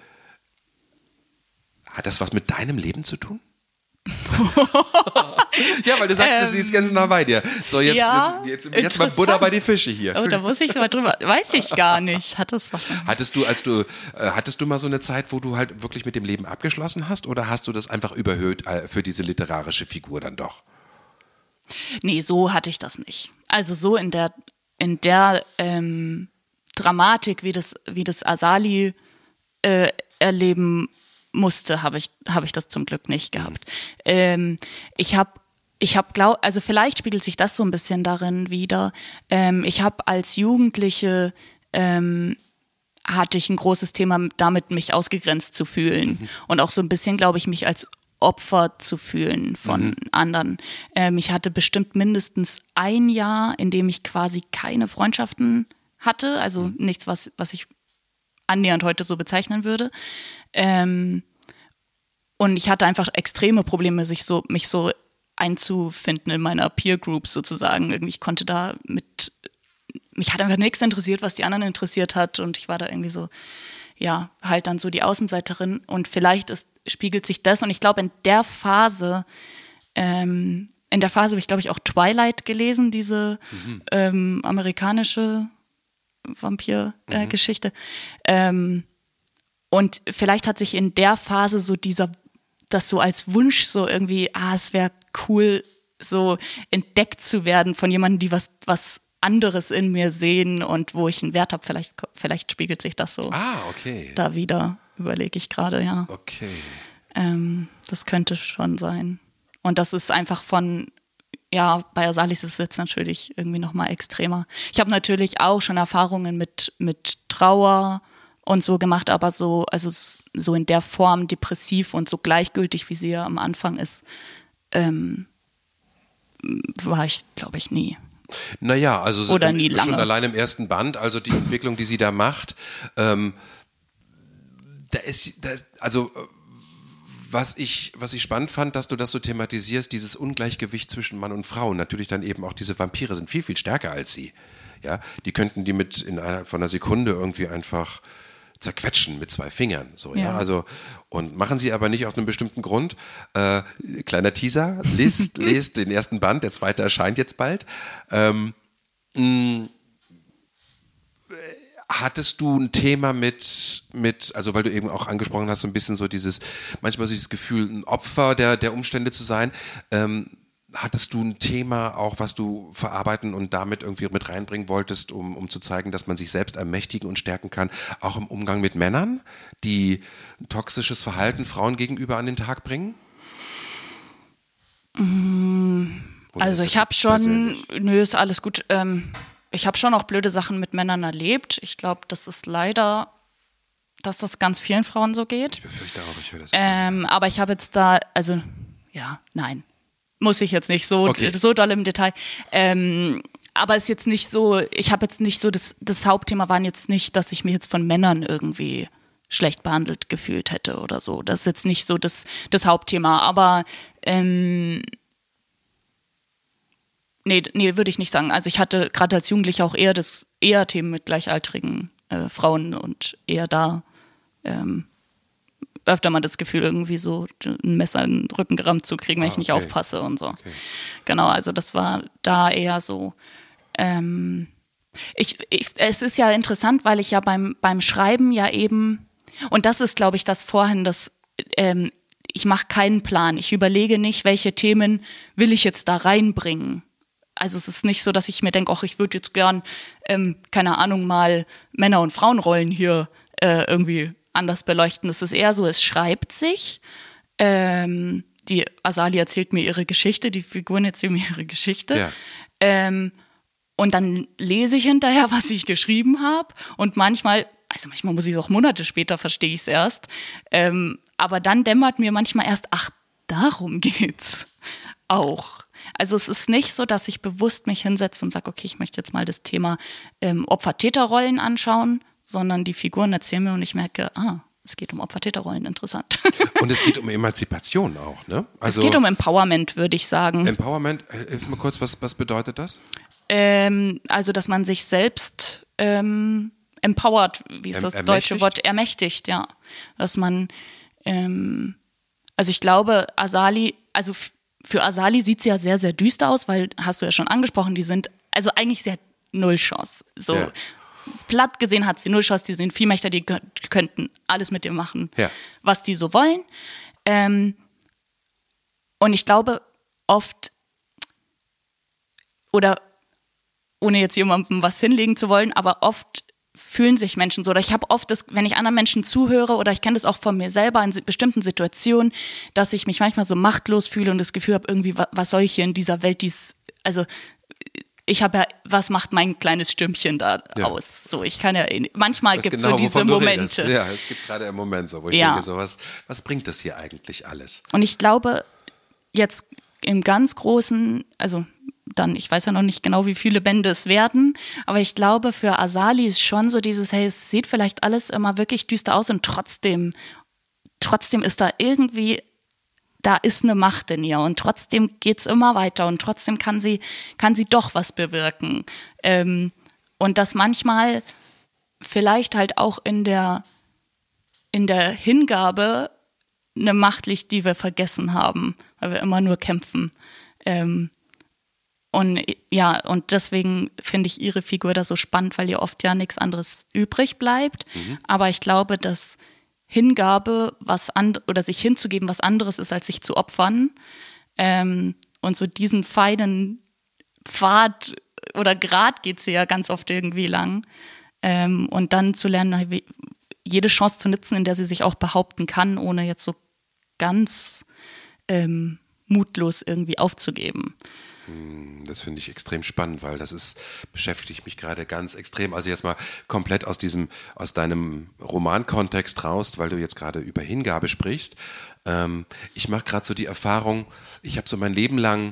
Speaker 2: Hat das was mit deinem Leben zu tun? Ja, weil du sagst, sie ist ganz nah bei dir. So, jetzt mal Butter bei die Fische hier.
Speaker 3: Oh, da muss ich mal drüber. Weiß ich gar nicht. Hat das was?
Speaker 2: Hattest du mal so eine Zeit, wo du halt wirklich mit dem Leben abgeschlossen hast oder hast du das einfach überhöht für diese literarische Figur dann doch?
Speaker 3: Nee, so hatte ich das nicht. Also so in der Dramatik, wie das Azali erleben musste, habe ich das zum Glück nicht gehabt. Also vielleicht spiegelt sich das so ein bisschen darin wider. Ich habe als Jugendliche hatte ich ein großes Thema damit, mich ausgegrenzt zu fühlen und auch so ein bisschen, glaube ich, mich als Opfer zu fühlen von anderen. Ich hatte bestimmt mindestens ein Jahr, in dem ich quasi keine Freundschaften hatte, also nichts, was ich annähernd heute so bezeichnen würde. Und ich hatte einfach extreme Probleme, mich so einzufinden in meiner Peer Group sozusagen. Irgendwie, ich konnte mich hat einfach nichts interessiert, was die anderen interessiert hat und ich war da irgendwie so, ja, halt dann so die Außenseiterin und vielleicht spiegelt sich das und ich glaube in der Phase in der Phase habe ich, glaube ich, auch Twilight gelesen, diese amerikanische Vampir-Geschichte. Und vielleicht hat sich in der Phase so das so als Wunsch so irgendwie, es wäre cool, so entdeckt zu werden von jemandem, die was anderes in mir sehen und wo ich einen Wert habe. Vielleicht spiegelt sich das so da wieder, überlege ich gerade, ja.
Speaker 2: Okay.
Speaker 3: Das könnte schon sein. Und das ist einfach bei Azalis ist es jetzt natürlich irgendwie nochmal extremer. Ich habe natürlich auch schon Erfahrungen mit Trauer und so gemacht, aber so in der Form depressiv und so gleichgültig, wie sie ja am Anfang ist, war ich, glaube ich, nie.
Speaker 2: Naja, also
Speaker 3: oder nie lange.
Speaker 2: Schon allein im ersten Band, also die Entwicklung, die sie da macht, was ich spannend fand, dass du das so thematisierst, dieses Ungleichgewicht zwischen Mann und Frau. Und natürlich dann eben auch diese Vampire sind viel, viel stärker als sie. Ja, die könnten die innerhalb von einer Sekunde irgendwie einfach zerquetschen mit 2 Fingern. So, ja. Also, und machen sie aber nicht aus einem bestimmten Grund. Kleiner Teaser, lest den ersten Band, der zweite erscheint jetzt bald. Hattest du ein Thema mit, also weil du eben auch angesprochen hast, so ein bisschen so manchmal so dieses Gefühl, ein Opfer der Umstände zu sein, hattest du ein Thema auch, was du verarbeiten und damit irgendwie mit reinbringen wolltest, um zu zeigen, dass man sich selbst ermächtigen und stärken kann, auch im Umgang mit Männern, die toxisches Verhalten Frauen gegenüber an den Tag bringen?
Speaker 3: Also ich habe schon, ist alles gut, ich habe schon auch blöde Sachen mit Männern erlebt. Ich glaube, das ist leider, dass das ganz vielen Frauen so geht.
Speaker 2: Ich befürchte auch, ich höre das.
Speaker 3: Aber ich habe jetzt da, also nein, muss ich jetzt nicht so doll im Detail. Aber es ist jetzt nicht so, ich habe jetzt nicht so, das Hauptthema waren jetzt nicht, dass ich mich jetzt von Männern irgendwie schlecht behandelt gefühlt hätte oder so. Das ist jetzt nicht so das Hauptthema. Aber Nee, würde ich nicht sagen. Also ich hatte gerade als Jugendlicher auch eher Themen mit gleichaltrigen Frauen und eher da öfter mal das Gefühl, irgendwie so ein Messer in den Rücken gerammt zu kriegen, wenn ich nicht aufpasse und so. Okay. Genau, also das war da eher so. Es ist ja interessant, weil ich ja beim Schreiben ja eben, und das ist, glaube ich, das vorhin, ich mache keinen Plan. Ich überlege nicht, welche Themen will ich jetzt da reinbringen. Also es ist nicht so, dass ich mir denke, ich würde jetzt gern, keine Ahnung, mal Männer- und Frauenrollen hier irgendwie anders beleuchten. Es ist eher so, es schreibt sich. Die Azali erzählt mir ihre Geschichte, die Figuren erzählen mir ihre Geschichte. Ja. Und dann lese ich hinterher, was ich geschrieben habe. Und manchmal muss ich es auch Monate später, verstehe ich es erst. Aber dann dämmert mir manchmal erst, darum geht's auch. Also es ist nicht so, dass ich bewusst mich hinsetze und sage, okay, ich möchte jetzt mal das Thema Opfer-Täter-Rollen anschauen, sondern die Figuren erzählen mir und ich merke, es geht um Opfer-Täter-Rollen, interessant.
Speaker 2: Und es geht um Emanzipation auch, ne? Also,
Speaker 3: es geht um Empowerment, würde ich sagen.
Speaker 2: Empowerment, hilf mir kurz, was bedeutet das?
Speaker 3: Also, dass man sich selbst empowert, wie ist das deutsche Wort, ermächtigt, ja. Dass man, also ich glaube, Azali, also für Azali sieht es ja sehr, sehr düster aus, weil, hast du ja schon angesprochen, die sind also eigentlich sehr null Chance. So platt gesehen hat sie null Chance, die sind Viehmächter, die könnten alles mit dem machen, was die so wollen. Und ich glaube oft, oder ohne jetzt jemandem was hinlegen zu wollen, aber oft fühlen sich Menschen so, oder ich habe oft das, wenn ich anderen Menschen zuhöre, oder ich kenne das auch von mir selber in bestimmten Situationen, dass ich mich manchmal so machtlos fühle und das Gefühl habe, irgendwie, was soll ich hier in dieser Welt, also ich habe ja, was macht mein kleines Stürmchen da aus? So, ich kann ja, manchmal gibt es so diese Momente.
Speaker 2: Ja, es gibt gerade einen Moment so, wo ich denke, so was bringt das hier eigentlich alles?
Speaker 3: Und ich glaube, jetzt im ganz Großen, also dann, ich weiß ja noch nicht genau, wie viele Bände es werden, aber ich glaube, für Azali ist schon so dieses, hey, es sieht vielleicht alles immer wirklich düster aus und trotzdem ist da irgendwie, da ist eine Macht in ihr und trotzdem geht's immer weiter und trotzdem kann sie doch was bewirken. Und dass manchmal vielleicht halt auch in der Hingabe eine Macht liegt, die wir vergessen haben, weil wir immer nur kämpfen. Und ja, und deswegen finde ich ihre Figur da so spannend, weil ihr oft ja nichts anderes übrig bleibt. Aber ich glaube, dass Hingabe oder sich hinzugeben was anderes ist, als sich zu opfern. Und so diesen feinen Pfad oder Grat geht sie ja ganz oft irgendwie lang. Und dann zu lernen, jede Chance zu nutzen, in der sie sich auch behaupten kann, ohne jetzt so ganz mutlos irgendwie aufzugeben.
Speaker 2: Das finde ich extrem spannend, weil beschäftigt mich gerade ganz extrem. Also jetzt mal komplett aus deinem Romankontext raus, weil du jetzt gerade über Hingabe sprichst. Ich mache gerade so die Erfahrung, ich habe so mein Leben lang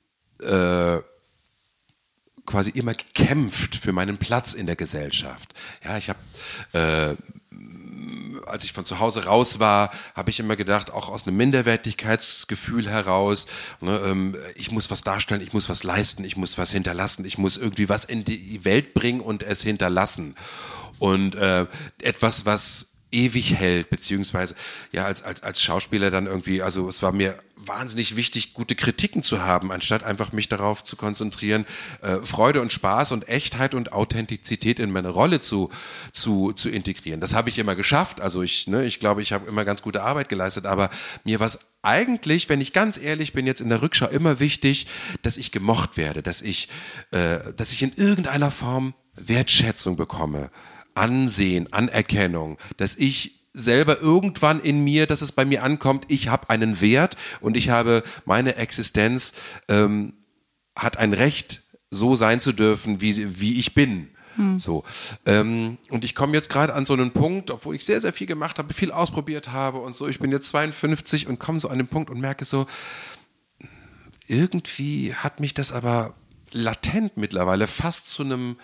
Speaker 2: quasi immer gekämpft für meinen Platz in der Gesellschaft. Ja, ich habe als ich von zu Hause raus war, habe ich immer gedacht, auch aus einem Minderwertigkeitsgefühl heraus, ne, ich muss was darstellen, ich muss was leisten, ich muss was hinterlassen, ich muss irgendwie was in die Welt bringen und es hinterlassen. Und etwas, was ewig hält, beziehungsweise ja als Schauspieler dann irgendwie, also es war mir wahnsinnig wichtig, gute Kritiken zu haben, anstatt einfach mich darauf zu konzentrieren, Freude und Spaß und Echtheit und Authentizität in meine Rolle zu integrieren. Das habe ich immer geschafft, also ich glaube, ich habe immer ganz gute Arbeit geleistet, aber mir war es eigentlich, wenn ich ganz ehrlich bin, jetzt in der Rückschau immer wichtig, dass ich gemocht werde, dass ich in irgendeiner Form Wertschätzung bekomme, Ansehen, Anerkennung, dass ich selber irgendwann in mir, dass es bei mir ankommt, ich habe einen Wert und ich habe meine Existenz, hat ein Recht, so sein zu dürfen, wie ich bin. So. Und ich komme jetzt gerade an so einen Punkt, obwohl ich sehr, sehr viel gemacht habe, viel ausprobiert habe und so, ich bin jetzt 52 und komme so an den Punkt und merke so, irgendwie hat mich das aber latent mittlerweile fast zu einem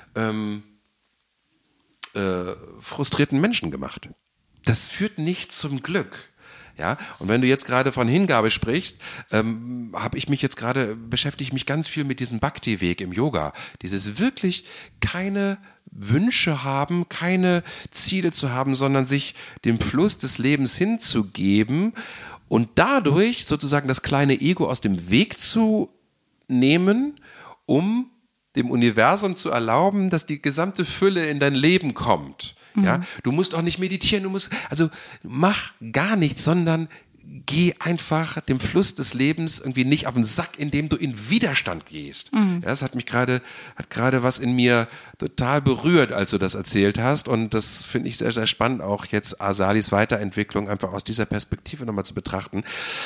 Speaker 2: frustrierten Menschen gemacht. Das führt nicht zum Glück. Ja? Und wenn du jetzt gerade von Hingabe sprichst, beschäftige ich mich ganz viel mit diesem Bhakti-Weg im Yoga. Dieses wirklich keine Wünsche haben, keine Ziele zu haben, sondern sich dem Fluss des Lebens hinzugeben und dadurch sozusagen das kleine Ego aus dem Weg zu nehmen, um dem Universum zu erlauben, dass die gesamte Fülle in dein Leben kommt. Ja? Du musst auch nicht meditieren, mach gar nichts, sondern geh einfach dem Fluss des Lebens irgendwie nicht auf den Sack, indem du in Widerstand gehst. Ja, das hat gerade was in mir total berührt, als du das erzählt hast, und das finde ich sehr, sehr spannend, auch jetzt Azalis Weiterentwicklung einfach aus dieser Perspektive nochmal zu betrachten.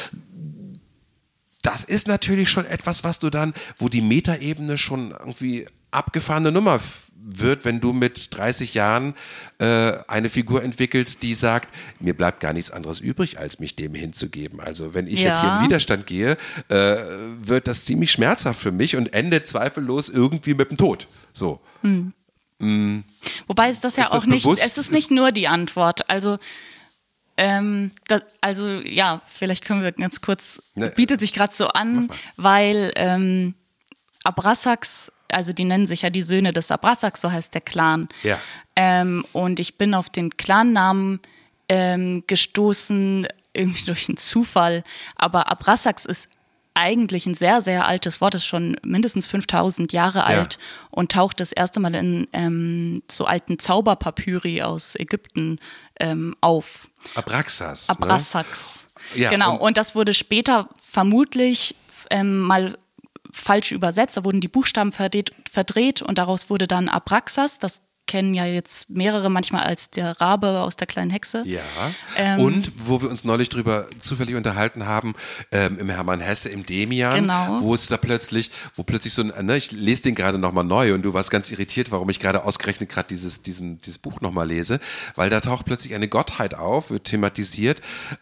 Speaker 2: Das ist natürlich schon etwas, wo die Metaebene schon irgendwie abgefahrene Nummer wird, wenn du mit 30 Jahren eine Figur entwickelst, die sagt, mir bleibt gar nichts anderes übrig, als mich dem hinzugeben. Also wenn ich jetzt hier in Widerstand gehe, wird das ziemlich schmerzhaft für mich und endet zweifellos irgendwie mit dem Tod. So.
Speaker 3: Wobei es das ja auch nicht, es ist nicht nur die Antwort. Also vielleicht können wir ganz kurz, bietet sich gerade so an, weil Abrasax, also die nennen sich ja die Söhne des Abrasax, so heißt der Clan.
Speaker 2: Ja.
Speaker 3: Und ich bin auf den Clan-Namen gestoßen, irgendwie durch einen Zufall. Aber Abrasax ist eigentlich ein sehr, sehr altes Wort, ist schon mindestens 5000 Jahre alt und taucht das erste Mal in so alten Zauberpapyri aus Ägypten auf.
Speaker 2: Abraxas.
Speaker 3: Abrasax.
Speaker 2: Ne? Ja,
Speaker 3: genau, und das wurde später vermutlich mal falsch übersetzt, da wurden die Buchstaben verdreht und daraus wurde dann Abraxas, das kennen ja jetzt mehrere manchmal als der Rabe aus der kleinen Hexe.
Speaker 2: Ja, und wo wir uns neulich drüber zufällig unterhalten haben, im Hermann Hesse, im Demian,
Speaker 3: genau.
Speaker 2: wo plötzlich so ein, ich lese den gerade nochmal neu und du warst ganz irritiert, warum ich gerade ausgerechnet dieses Buch nochmal lese, weil da taucht plötzlich eine Gottheit auf, wird thematisiert,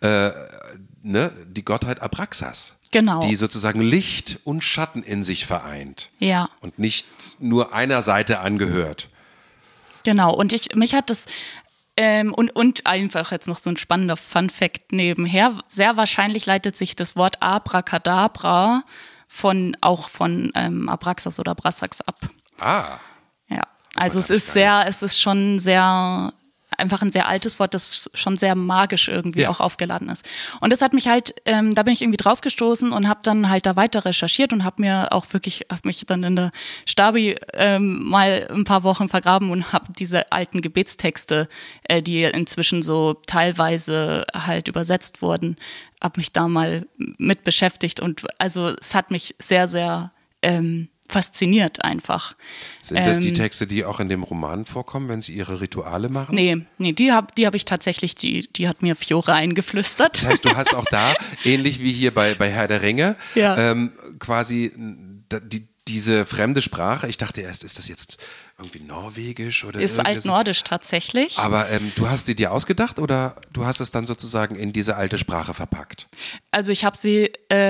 Speaker 2: die Gottheit Abraxas.
Speaker 3: Genau.
Speaker 2: Die sozusagen Licht und Schatten in sich vereint.
Speaker 3: Ja.
Speaker 2: Und nicht nur einer Seite angehört.
Speaker 3: Genau, und mich hat das, und einfach jetzt noch so ein spannender Fun-Fact nebenher, sehr wahrscheinlich leitet sich das Wort Abracadabra von Abraxas oder Abrasax ab.
Speaker 2: Ah.
Speaker 3: Ja, also es ist schon sehr, einfach ein sehr altes Wort, das schon sehr magisch irgendwie auch aufgeladen ist. Und das hat mich halt, da bin ich irgendwie drauf gestoßen und habe dann halt da weiter recherchiert und habe mich dann in der Stabi mal ein paar Wochen vergraben und habe diese alten Gebetstexte, die inzwischen so teilweise halt übersetzt wurden, habe mich da mal mit beschäftigt und also es hat mich sehr, sehr fasziniert einfach.
Speaker 2: Sind das die Texte, die auch in dem Roman vorkommen, wenn Sie Ihre Rituale machen?
Speaker 3: Nee, die hab ich tatsächlich, die hat mir Fiore eingeflüstert.
Speaker 2: Das heißt, du hast auch da, ähnlich wie hier bei Herr der Ringe, quasi diese fremde Sprache. Ich dachte erst, ist das jetzt irgendwie norwegisch oder
Speaker 3: ist altnordisch tatsächlich.
Speaker 2: Aber du hast sie dir ausgedacht oder du hast es dann sozusagen in diese alte Sprache verpackt?
Speaker 3: Also ich habe sie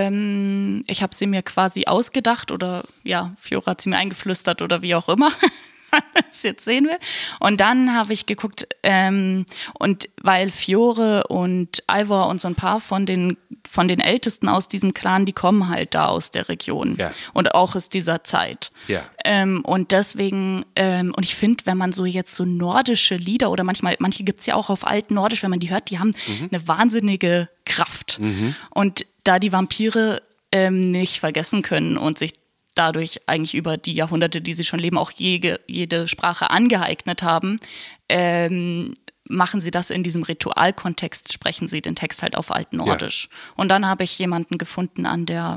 Speaker 3: mir quasi ausgedacht oder Fiore hat sie mir eingeflüstert oder wie auch immer. Das jetzt sehen will. Und dann habe ich geguckt, und weil Fiore und Eivor und so ein paar von den Ältesten aus diesem Clan, die kommen halt da aus der Region und auch aus dieser Zeit. Ja. Und deswegen, und ich finde, wenn man so jetzt so nordische Lieder oder manche gibt es ja auch auf Altnordisch, wenn man die hört, die haben eine wahnsinnige Kraft. Und da die Vampire nicht vergessen können und sich dadurch eigentlich über die Jahrhunderte, die sie schon leben, auch jede Sprache angeeignet haben, machen sie das in diesem Ritualkontext, sprechen sie den Text halt auf Altnordisch. Ja. Und dann habe ich jemanden gefunden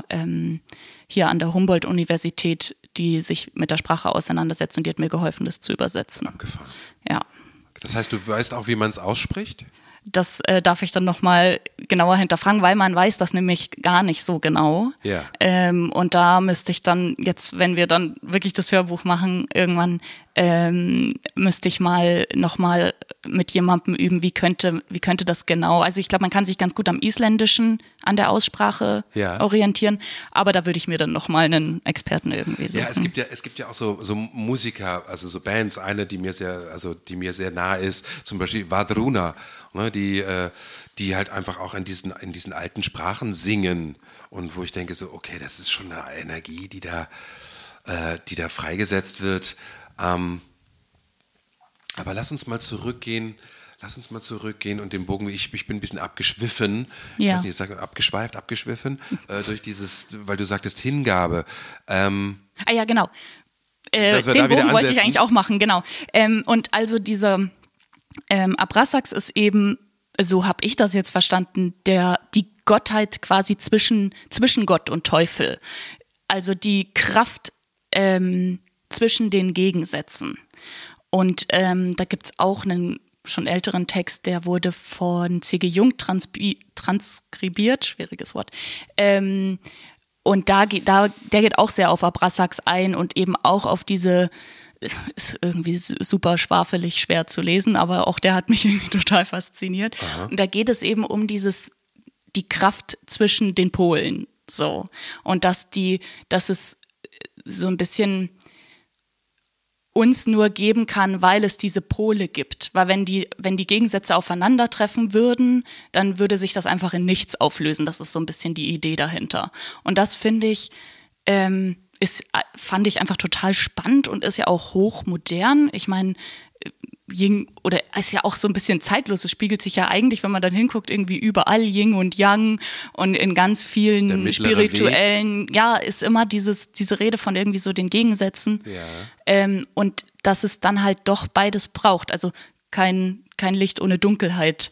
Speaker 3: hier an der Humboldt-Universität, die sich mit der Sprache auseinandersetzt und die hat mir geholfen, das zu übersetzen.
Speaker 2: Abgefahren.
Speaker 3: Ja.
Speaker 2: Das heißt, du weißt auch, wie man es ausspricht?
Speaker 3: Das darf ich dann nochmal genauer hinterfragen, weil man weiß das nämlich gar nicht so genau.
Speaker 2: Ja.
Speaker 3: Und da müsste ich dann jetzt, wenn wir dann wirklich das Hörbuch machen, irgendwann müsste ich nochmal mit jemandem üben, wie könnte das genau, also ich glaube, man kann sich ganz gut am Isländischen, an der Aussprache orientieren, aber da würde ich mir dann nochmal einen Experten irgendwie suchen.
Speaker 2: Ja, es gibt ja auch so Musiker, also so Bands, eine, die mir sehr nahe ist, zum Beispiel Vadruna, ne, die halt einfach auch in diesen alten Sprachen singen und wo ich denke so, okay, das ist schon eine Energie, die da freigesetzt wird. Aber lass uns mal zurückgehen und den Bogen, ich bin ein bisschen abgeschwiffen,
Speaker 3: ja.
Speaker 2: Ich weiß nicht, ich sage abgeschwiffen, durch weil du sagtest Hingabe.
Speaker 3: Ja, genau. Den Bogen wollte ich eigentlich auch machen, genau. Und also dieser Abrasax ist eben, so habe ich das jetzt verstanden, die Gottheit quasi zwischen Gott und Teufel. Also die Kraft zwischen den Gegensätzen. Und da gibt es auch einen schon älteren Text, der wurde von C.G. Jung transkribiert, schwieriges Wort. Und der geht auch sehr auf Abrasax ein und eben auch auf diese, ist irgendwie super schwafelig, schwer zu lesen, aber auch der hat mich irgendwie total fasziniert. Aha. Und da geht es eben um die Kraft zwischen den Polen, so. Und dass es so ein bisschen uns nur geben kann, weil es diese Pole gibt. Weil wenn die Gegensätze aufeinandertreffen würden, dann würde sich das einfach in nichts auflösen. Das ist so ein bisschen die Idee dahinter. Und das finde ich, fand ich einfach total spannend und ist ja auch hochmodern. Ich meine, Yin, oder ist ja auch so ein bisschen zeitlos. Es spiegelt sich ja eigentlich, wenn man dann hinguckt, irgendwie überall Yin und Yang und in ganz vielen spirituellen, ist immer diese Rede von irgendwie so den Gegensätzen. Ja. Und dass es dann halt doch beides braucht. Also kein Licht ohne Dunkelheit.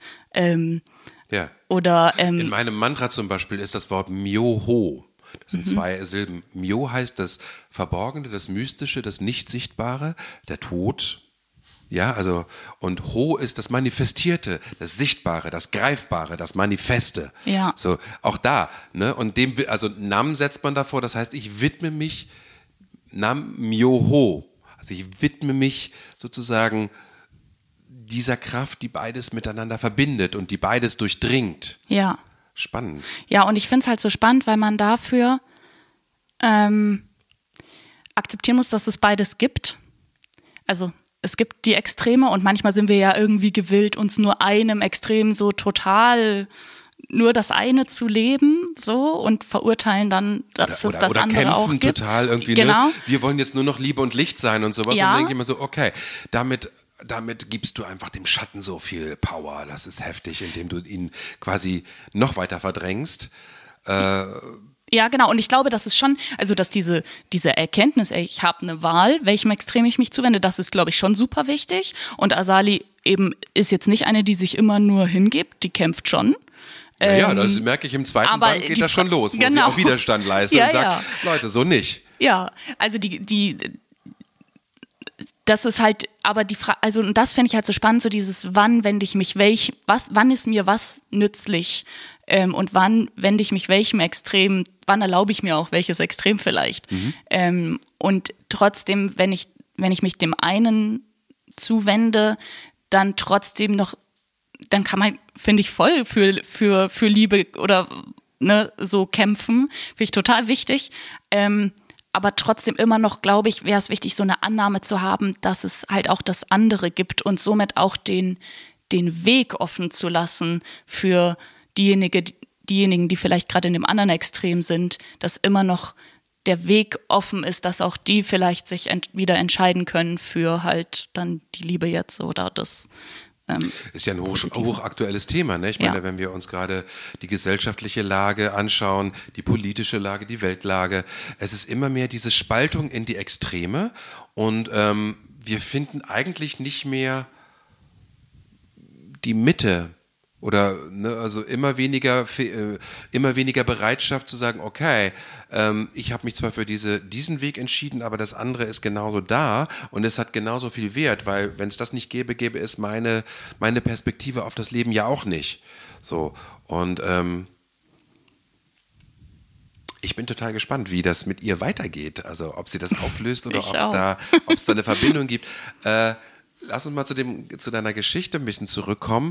Speaker 3: Oder
Speaker 2: in meinem Mantra zum Beispiel ist das Wort Myoho. Das sind 2 Silben. Myo heißt das Verborgene, das Mystische, das Nicht-Sichtbare, der Tod. Ja, also, und Ho ist das Manifestierte, das Sichtbare, das Greifbare, das Manifeste.
Speaker 3: Ja.
Speaker 2: So, auch da, ne, und also Nam setzt man davor, das heißt, ich widme mich Nam Myoho. Also ich widme mich sozusagen dieser Kraft, die beides miteinander verbindet und die beides durchdringt.
Speaker 3: Ja.
Speaker 2: Spannend.
Speaker 3: Ja, und ich finde es halt so spannend, weil man dafür akzeptieren muss, dass es beides gibt. Also es gibt die Extreme und manchmal sind wir ja irgendwie gewillt, uns nur einem Extrem so total nur das eine zu leben, so, und verurteilen dann, dass es das andere auch gibt.
Speaker 2: Oder kämpfen total irgendwie,
Speaker 3: genau.
Speaker 2: Ne? Wir wollen jetzt nur noch Liebe und Licht sein und sowas.
Speaker 3: Ja.
Speaker 2: Und dann denke ich immer so, okay, damit gibst du einfach dem Schatten so viel Power. Das ist heftig, indem du ihn quasi noch weiter verdrängst.
Speaker 3: Ja, genau. Und ich glaube, das ist schon, also dass diese Erkenntnis, ich habe eine Wahl, welchem Extrem ich mich zuwende, das ist, glaube ich, schon super wichtig. Und Azali eben ist jetzt nicht eine, die sich immer nur hingibt, die kämpft schon.
Speaker 2: Ja, das merke ich im zweiten Band geht das schon los, wo sie auch Widerstand leistet und sagt, Leute, so nicht.
Speaker 3: Ja, also das ist halt, aber die Frage, also und das finde ich halt so spannend, so dieses, wann wende ich mich wann ist mir was nützlich und wann wende ich mich welchem Extrem, wann erlaube ich mir auch welches Extrem vielleicht. Und trotzdem, wenn ich mich dem einen zuwende, dann trotzdem noch, dann kann man, finde ich, voll für Liebe oder ne, so kämpfen. Finde ich total wichtig. Aber trotzdem immer noch, glaube ich, wäre es wichtig, so eine Annahme zu haben, dass es halt auch das andere gibt und somit auch den Weg offen zu lassen für diejenigen, die vielleicht gerade in dem anderen Extrem sind, dass immer noch der Weg offen ist, dass auch die vielleicht sich wieder entscheiden können für halt dann die Liebe jetzt oder das.
Speaker 2: Ist ja ein hochaktuelles Thema, ne? Ich meine, wenn wir uns gerade die gesellschaftliche Lage anschauen, die politische Lage, die Weltlage, es ist immer mehr diese Spaltung in die Extreme und wir finden eigentlich nicht mehr die Mitte oder ne, also immer weniger Bereitschaft zu sagen, okay, ich habe mich zwar für diesen Weg entschieden, aber das andere ist genauso da und es hat genauso viel Wert, weil wenn es das nicht gäbe es meine Perspektive auf das Leben ja auch nicht. So und ich bin total gespannt, wie das mit ihr weitergeht, also ob sie das auflöst oder ob es da eine Verbindung gibt. Lass uns mal zu deiner Geschichte ein bisschen zurückkommen.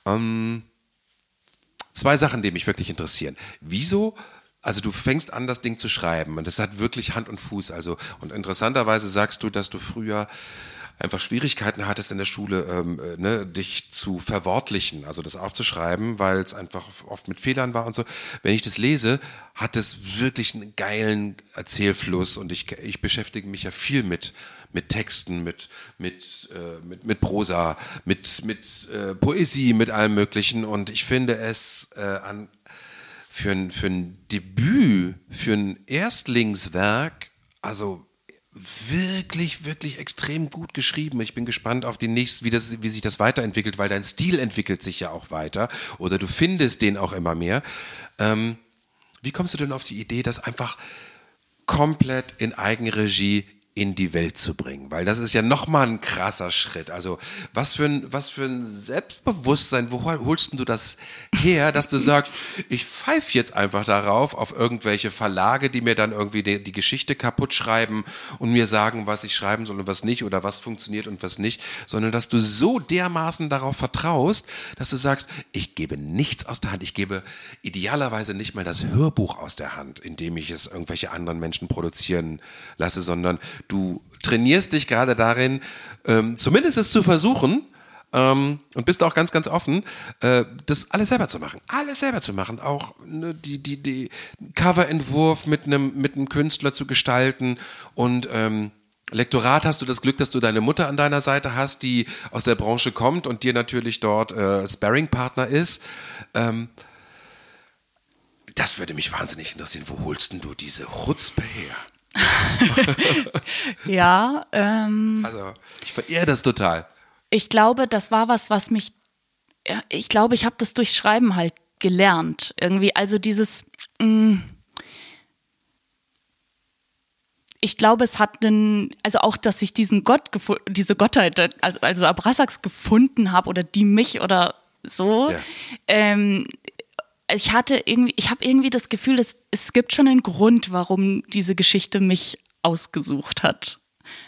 Speaker 2: 2 Sachen, die mich wirklich interessieren. Wieso, also du fängst an, das Ding zu schreiben und das hat wirklich Hand und Fuß. Also, und interessanterweise sagst du, dass du früher einfach Schwierigkeiten hattest in der Schule, dich zu verwortlichen, also das aufzuschreiben, weil es einfach oft mit Fehlern war und so. Wenn ich das lese, hat es wirklich einen geilen Erzählfluss und ich beschäftige mich ja viel mit Texten, mit Prosa, mit Poesie, mit allem Möglichen und ich finde es für ein Debüt, für ein Erstlingswerk, also wirklich, wirklich extrem gut geschrieben. Ich bin gespannt auf die nächste, wie sich das weiterentwickelt, weil dein Stil entwickelt sich ja auch weiter oder du findest den auch immer mehr. Wie kommst du denn auf die Idee, das einfach komplett in Eigenregie in die Welt zu bringen, weil das ist ja nochmal ein krasser Schritt. Also was für ein Selbstbewusstsein, wo holst du das her, dass du sagst, ich pfeife jetzt einfach darauf, auf irgendwelche Verlage, die mir dann irgendwie die Geschichte kaputt schreiben und mir sagen, was ich schreiben soll und was nicht oder was funktioniert und was nicht, sondern dass du so dermaßen darauf vertraust, dass du sagst, ich gebe nichts aus der Hand, ich gebe idealerweise nicht mal das Hörbuch aus der Hand, indem ich es irgendwelche anderen Menschen produzieren lasse, sondern du trainierst dich gerade darin, zumindest es zu versuchen und bist auch ganz, ganz offen, das alles selber zu machen. Alles selber zu machen. Auch ne, die Coverentwurf mit einem Künstler zu gestalten und Lektorat hast du das Glück, dass du deine Mutter an deiner Seite hast, die aus der Branche kommt und dir natürlich dort Sparring-Partner ist. Das würde mich wahnsinnig interessieren. Wo holst denn du diese Chutzpe her?
Speaker 3: Ja.
Speaker 2: Also, ich verehre das total.
Speaker 3: Ich glaube, das war was mich, ich glaube, ich habe das durchs Schreiben halt gelernt. Irgendwie, also ich glaube, es hat also auch, dass ich diese Gottheit, also Abrasax gefunden habe oder die mich oder so. Ja. Ich habe irgendwie das Gefühl, es gibt schon einen Grund, warum diese Geschichte mich ausgesucht hat.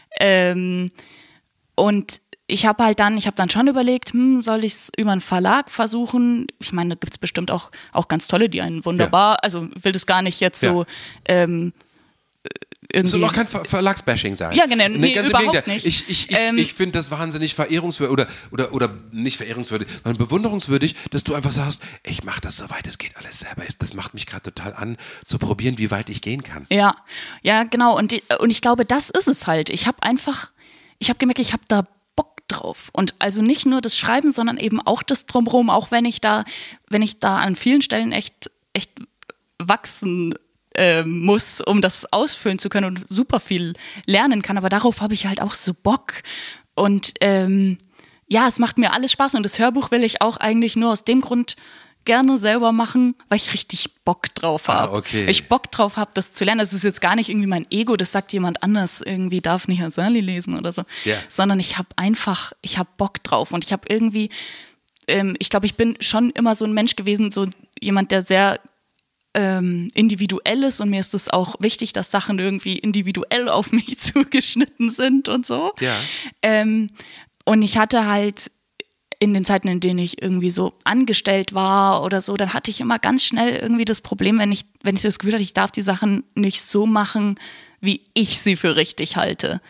Speaker 3: Und ich habe dann schon überlegt, soll ich es über einen Verlag versuchen? Ich meine, da gibt es bestimmt auch ganz tolle, die einen wunderbar, also will das gar nicht jetzt so
Speaker 2: Es soll auch kein Verlagsbashing sein.
Speaker 3: Ja, genau. Nee,
Speaker 2: ganz
Speaker 3: überhaupt
Speaker 2: im Gegenteil.
Speaker 3: nicht.
Speaker 2: Ich finde das wahnsinnig verehrungswürdig oder nicht verehrungswürdig, sondern bewunderungswürdig, dass du einfach sagst, ich mache das so weit, es geht alles selber. Das macht mich gerade total an, zu probieren, wie weit ich gehen kann.
Speaker 3: Ja, genau. Und ich glaube, das ist es halt. Ich habe gemerkt, ich habe da Bock drauf. Und also nicht nur das Schreiben, sondern eben auch das Drumherum, auch wenn ich da an vielen Stellen echt wachsen muss, um das ausfüllen zu können und super viel lernen kann. Aber darauf habe ich halt auch so Bock. Und es macht mir alles Spaß. Und das Hörbuch will ich auch eigentlich nur aus dem Grund gerne selber machen, weil ich richtig Bock drauf habe.
Speaker 2: Okay.
Speaker 3: Weil ich Bock drauf habe, das zu lernen. Das ist jetzt gar nicht irgendwie mein Ego, das sagt jemand anders, irgendwie darf nicht Azali lesen oder so. Yeah. Sondern ich habe Bock drauf. Und ich habe irgendwie, ich glaube, ich bin schon immer so ein Mensch gewesen, so jemand, der sehr individuell ist, und mir ist es auch wichtig, dass Sachen irgendwie individuell auf mich zugeschnitten sind und so.
Speaker 2: Ja.
Speaker 3: Und ich hatte halt in den Zeiten, in denen ich irgendwie so angestellt war oder so, dann hatte ich immer ganz schnell irgendwie das Problem, wenn ich das Gefühl hatte, ich darf die Sachen nicht so machen, wie ich sie für richtig halte.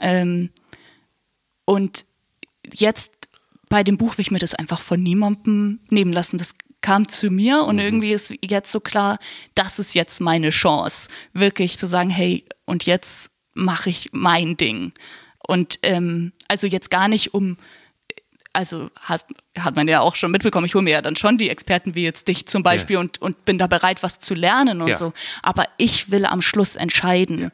Speaker 3: Und jetzt bei dem Buch will ich mir das einfach von niemandem nehmen lassen. Das kam zu mir und irgendwie ist jetzt so klar, das ist jetzt meine Chance, wirklich zu sagen, hey, und jetzt mache ich mein Ding. Und also jetzt gar nicht hat man ja auch schon mitbekommen, ich hole mir ja dann schon die Experten wie jetzt dich zum Beispiel und bin da bereit, was zu lernen und so. Aber ich will am Schluss entscheiden.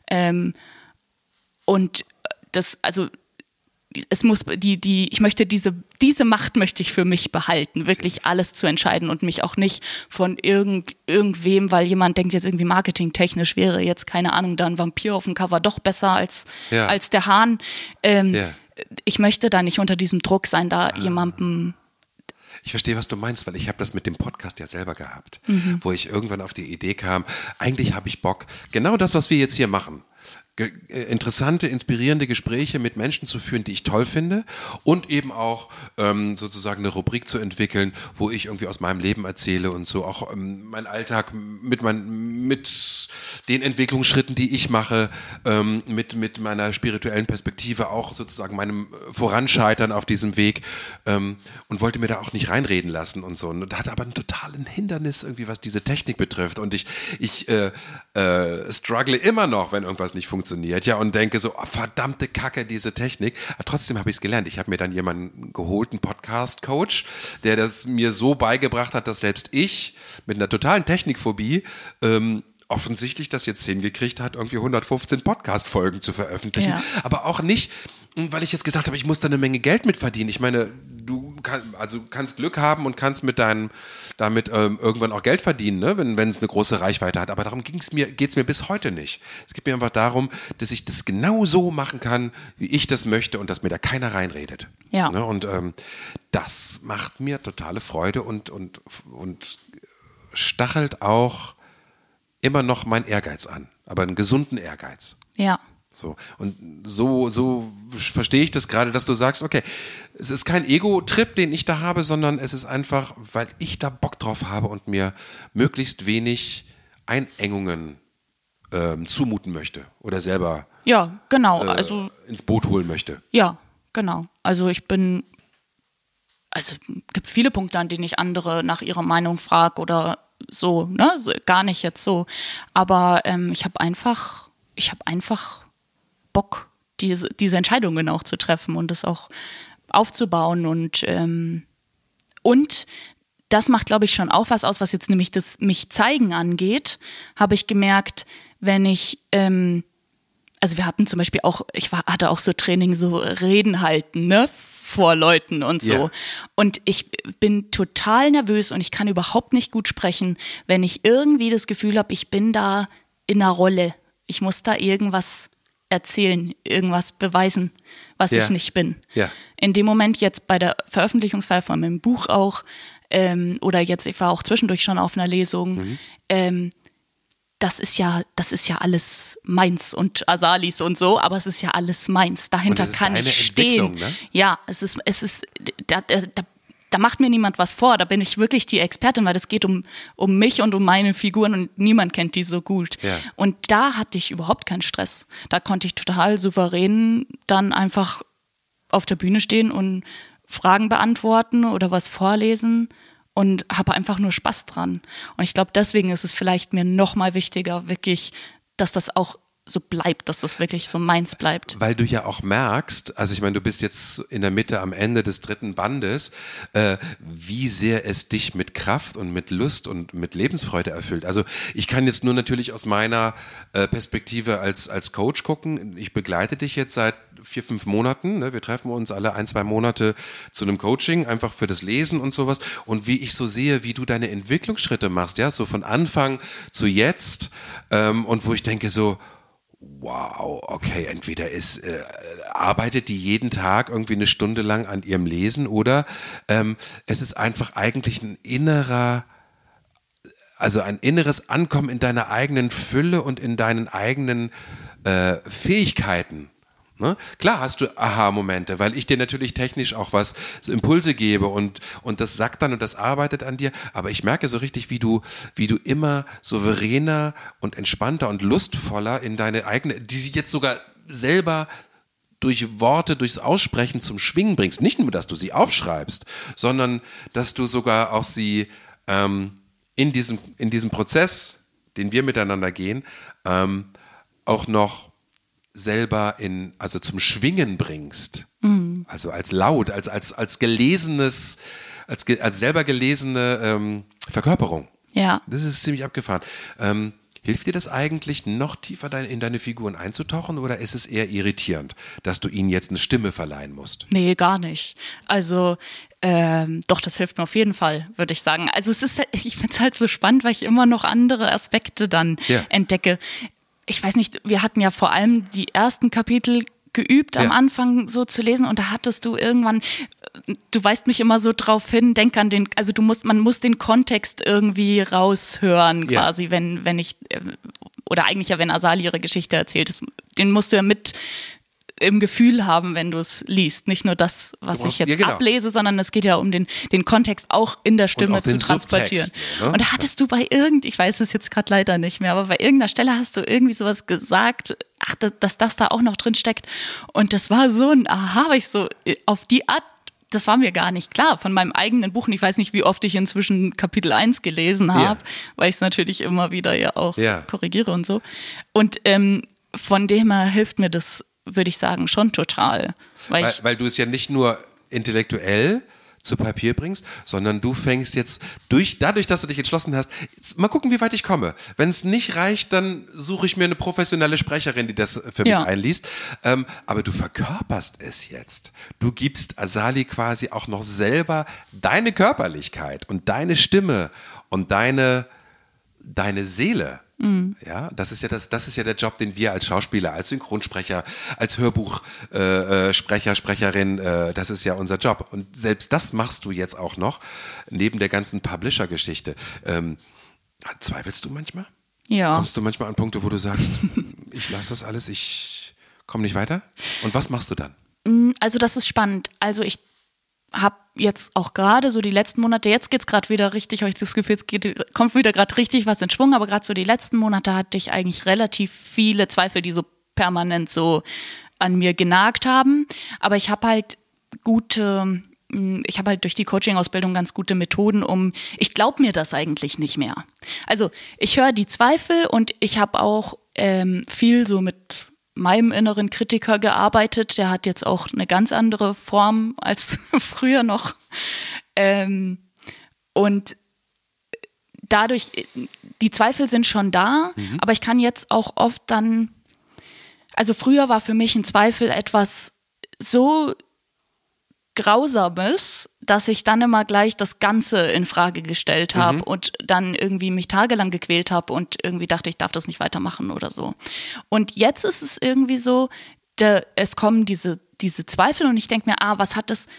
Speaker 3: Und das, also es muss ich möchte diese Macht möchte ich für mich behalten, wirklich alles zu entscheiden und mich auch nicht von irgendwem, weil jemand denkt jetzt irgendwie marketingtechnisch wäre jetzt, keine Ahnung, da ein Vampir auf dem Cover doch besser als der Hahn. Ich möchte da nicht unter diesem Druck sein, da jemandem.
Speaker 2: Ich verstehe, was du meinst, weil ich habe das mit dem Podcast ja selber gehabt, wo ich irgendwann auf die Idee kam, eigentlich habe ich Bock, genau das, was wir jetzt hier machen, interessante, inspirierende Gespräche mit Menschen zu führen, die ich toll finde, und eben auch sozusagen eine Rubrik zu entwickeln, wo ich irgendwie aus meinem Leben erzähle und so auch meinen Alltag mit den Entwicklungsschritten, die ich mache, mit meiner spirituellen Perspektive, auch sozusagen meinem Voranscheitern auf diesem Weg, und wollte mir da auch nicht reinreden lassen und so. Und hatte aber einen totalen Hindernis irgendwie, was diese Technik betrifft, und ich struggle immer noch, wenn irgendwas nicht funktioniert, ja, und denke so, oh, verdammte Kacke, diese Technik. Aber trotzdem habe ich es gelernt. Ich habe mir dann jemanden geholt, einen Podcast-Coach, der das mir so beigebracht hat, dass selbst ich mit einer totalen Technikphobie offensichtlich das jetzt hingekriegt hat, irgendwie 115 Podcast-Folgen zu veröffentlichen. Ja. Aber auch nicht, weil ich jetzt gesagt habe, ich muss da eine Menge Geld mit verdienen. Ich meine, du kannst Glück haben und kannst damit irgendwann auch Geld verdienen, ne? wenn es eine große Reichweite hat. Aber darum geht's mir bis heute nicht. Es geht mir einfach darum, dass ich das genau so machen kann, wie ich das möchte, und dass mir da keiner reinredet.
Speaker 3: Ja.
Speaker 2: Ne? Und das macht mir totale Freude und stachelt auch immer noch meinen Ehrgeiz an, aber einen gesunden Ehrgeiz.
Speaker 3: Ja.
Speaker 2: So. Und so verstehe ich das gerade, dass du sagst, okay, es ist kein Ego-Trip, den ich da habe, sondern es ist einfach, weil ich da Bock drauf habe und mir möglichst wenig Einengungen zumuten möchte oder selber ins Boot holen möchte.
Speaker 3: Ja, genau. Also es gibt viele Punkte, an denen ich andere nach ihrer Meinung frage oder so, ne? So, gar nicht jetzt so. Aber ich habe einfach Bock, diese Entscheidungen auch zu treffen und das auch aufzubauen. Und das macht, glaube ich, schon auch was aus, was jetzt nämlich das Mich-Zeigen angeht, habe ich gemerkt, wenn ich, also wir hatten zum Beispiel auch, hatte auch so Training, so Reden halten, ne? Vor Leuten und so. Yeah. Und ich bin total nervös und ich kann überhaupt nicht gut sprechen, wenn ich irgendwie das Gefühl habe, ich bin da in einer Rolle. Ich muss da irgendwas erzählen, irgendwas beweisen, was ich nicht bin.
Speaker 2: Yeah.
Speaker 3: In dem Moment jetzt bei der Veröffentlichungsfeier von meinem Buch auch, oder jetzt, ich war auch zwischendurch schon auf einer Lesung, das ist ja alles meins und Azalis und so, aber es ist ja alles meins. Dahinter kann ich stehen. Ne? Ja, da da macht mir niemand was vor, da bin ich wirklich die Expertin, weil es geht um mich und um meine Figuren und niemand kennt die so gut.
Speaker 2: Ja.
Speaker 3: Und da hatte ich überhaupt keinen Stress. Da konnte ich total souverän dann einfach auf der Bühne stehen und Fragen beantworten oder was vorlesen und habe einfach nur Spaß dran. Und ich glaube, deswegen ist es vielleicht mir noch mal wichtiger, wirklich, dass das auch so bleibt, dass das wirklich so meins bleibt.
Speaker 2: Weil du ja auch merkst, also ich meine, du bist jetzt in der Mitte am Ende des 3. Bandes, wie sehr es dich mit Kraft und mit Lust und mit Lebensfreude erfüllt. Also ich kann jetzt nur natürlich aus meiner Perspektive als Coach gucken. Ich begleite dich jetzt seit 4-5 Monaten. Ne? Wir treffen uns alle 1-2 Monate zu einem Coaching, einfach für das Lesen und sowas. Und wie ich so sehe, wie du deine Entwicklungsschritte machst, ja, so von Anfang zu jetzt, und wo ich denke so, wow, okay, entweder arbeitet die jeden Tag irgendwie eine Stunde lang an ihrem Lesen oder es ist einfach eigentlich ein inneres Ankommen in deiner eigenen Fülle und in deinen eigenen Fähigkeiten. Ne? Klar hast du Aha-Momente, weil ich dir natürlich technisch auch so Impulse gebe und das sagt dann und das arbeitet an dir, aber ich merke so richtig, wie du immer souveräner und entspannter und lustvoller in deine eigene, die sie jetzt sogar selber durch Worte, durchs Aussprechen zum Schwingen bringst. Nicht nur, dass du sie aufschreibst, sondern dass du sogar auch sie in diesem Prozess, den wir miteinander gehen, auch noch selber also zum Schwingen bringst. Also als laut, als gelesenes, als selber gelesene Verkörperung.
Speaker 3: Ja.
Speaker 2: Das ist ziemlich abgefahren. Hilft dir das eigentlich, noch tiefer in deine Figuren einzutauchen oder ist es eher irritierend, dass du ihnen jetzt eine Stimme verleihen musst?
Speaker 3: Nee, gar nicht. Also doch, das hilft mir auf jeden Fall, würde ich sagen. Also ich finde es halt so spannend, weil ich immer noch andere Aspekte dann entdecke. Ich weiß nicht, wir hatten ja vor allem die ersten Kapitel geübt am Anfang so zu lesen und da hattest du irgendwann, du weist mich immer so drauf hin, denk an man muss den Kontext irgendwie raushören quasi, wenn ich, oder eigentlich ja, wenn Azali ihre Geschichte erzählt, den musst du ja mit im Gefühl haben, wenn du es liest. Nicht nur das, was ich jetzt ablese, sondern es geht ja um den Kontext auch in der Stimme zu transportieren.
Speaker 2: Subtext, ne?
Speaker 3: Und da hattest du ich weiß es jetzt gerade leider nicht mehr, aber bei irgendeiner Stelle hast du irgendwie sowas gesagt, dass das da auch noch drin steckt. Und das war so ein Aha, weil ich so auf die Art, das war mir gar nicht klar von meinem eigenen Buch. Und ich weiß nicht, wie oft ich inzwischen Kapitel 1 gelesen habe, weil ich es natürlich immer wieder auch korrigiere und so. Und von dem her hilft mir das, würde ich sagen, schon total.
Speaker 2: Weil du es ja nicht nur intellektuell zu Papier bringst, sondern du fängst jetzt dadurch, dass du dich entschlossen hast, jetzt mal gucken, wie weit ich komme. Wenn es nicht reicht, dann suche ich mir eine professionelle Sprecherin, die das für mich einliest. Aber du verkörperst es jetzt. Du gibst Azali quasi auch noch selber deine Körperlichkeit und deine Stimme und deine Seele. Ja, das ist ja der Job, den wir als Schauspieler, als Synchronsprecher, als Hörbuchsprecher, Sprecherin, das ist ja unser Job. Und selbst das machst du jetzt auch noch, neben der ganzen Publisher-Geschichte. Zweifelst du manchmal?
Speaker 3: Ja.
Speaker 2: Kommst du manchmal an Punkte, wo du sagst, ich lasse das alles, ich komme nicht weiter? Und was machst du dann?
Speaker 3: Also das ist spannend. Also ich habe jetzt auch gerade so die letzten Monate, jetzt geht's gerade wieder richtig, habe ich das Gefühl, kommt wieder gerade richtig was in Schwung, aber gerade so die letzten Monate hatte ich eigentlich relativ viele Zweifel, die so permanent so an mir genagt haben, aber ich habe halt durch die Coaching-Ausbildung ganz gute Methoden, ich glaube mir das eigentlich nicht mehr. Also ich höre die Zweifel und ich habe auch viel so mit meinem inneren Kritiker gearbeitet. Der hat jetzt auch eine ganz andere Form als früher noch. Und dadurch, die Zweifel sind schon da, aber ich kann jetzt auch oft also früher war für mich ein Zweifel etwas so Grausames, dass ich dann immer gleich das Ganze in Frage gestellt habe und dann irgendwie mich tagelang gequält habe und irgendwie dachte, ich darf das nicht weitermachen oder so. Und jetzt ist es irgendwie so, es kommen diese Zweifel und ich denke mir, was hat das,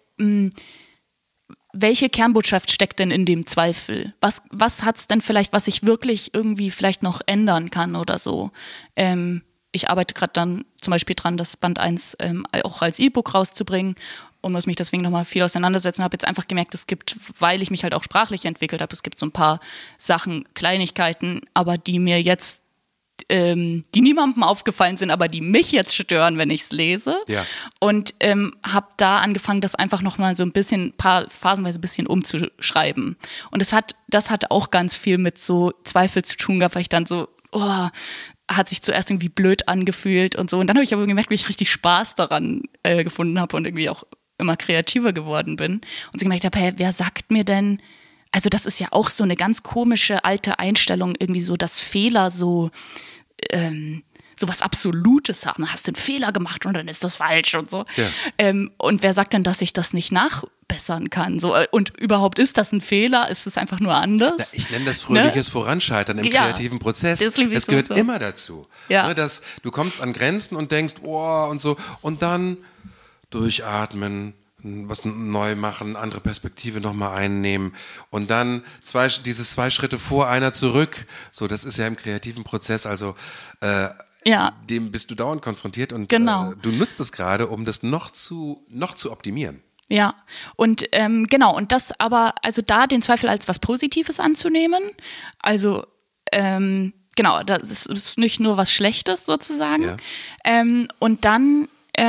Speaker 3: welche Kernbotschaft steckt denn in dem Zweifel? Was hat's denn vielleicht, was ich wirklich irgendwie vielleicht noch ändern kann oder so? Ich arbeite gerade dann zum Beispiel dran, das Band 1 auch als E-Book rauszubringen. und muss mich deswegen nochmal viel auseinandersetzen. Habe jetzt einfach gemerkt, es gibt, weil ich mich halt auch sprachlich entwickelt habe, es gibt so ein paar Sachen, Kleinigkeiten, aber die mir jetzt, die niemandem aufgefallen sind, aber die mich jetzt stören, wenn ich es lese.
Speaker 2: Ja. Und
Speaker 3: habe da angefangen, das einfach nochmal so ein bisschen, phasenweise ein bisschen umzuschreiben. Und das hat auch ganz viel mit so Zweifel zu tun gehabt, weil ich dann so, hat sich zuerst irgendwie blöd angefühlt und so. Und dann habe ich aber gemerkt, wie ich richtig Spaß daran gefunden habe und irgendwie auch immer kreativer geworden bin. Und so gemerkt habe, hey, wer sagt mir denn, also das ist ja auch so eine ganz komische alte Einstellung, irgendwie so, dass Fehler so was Absolutes haben. Hast du einen Fehler gemacht und dann ist das falsch und so. Ja. Und wer sagt denn, dass ich das nicht nachbessern kann? So, und überhaupt ist das ein Fehler? Ist es einfach nur anders?
Speaker 2: Ich nenne das fröhliches Voranscheitern im kreativen Prozess. Das gehört so. Immer dazu. Ja. Ne, dass du kommst an Grenzen und denkst, und so. Und dann durchatmen, was neu machen, andere Perspektive nochmal einnehmen und dann dieses 2 Schritte vor, einer zurück. So, das ist ja im kreativen Prozess, also dem bist du dauernd konfrontiert und
Speaker 3: genau.
Speaker 2: Du nutzt es gerade, um das noch zu optimieren.
Speaker 3: Ja, und genau, und das aber, also da den Zweifel als was Positives anzunehmen, also genau, das ist nicht nur was Schlechtes sozusagen. Ja. Und dann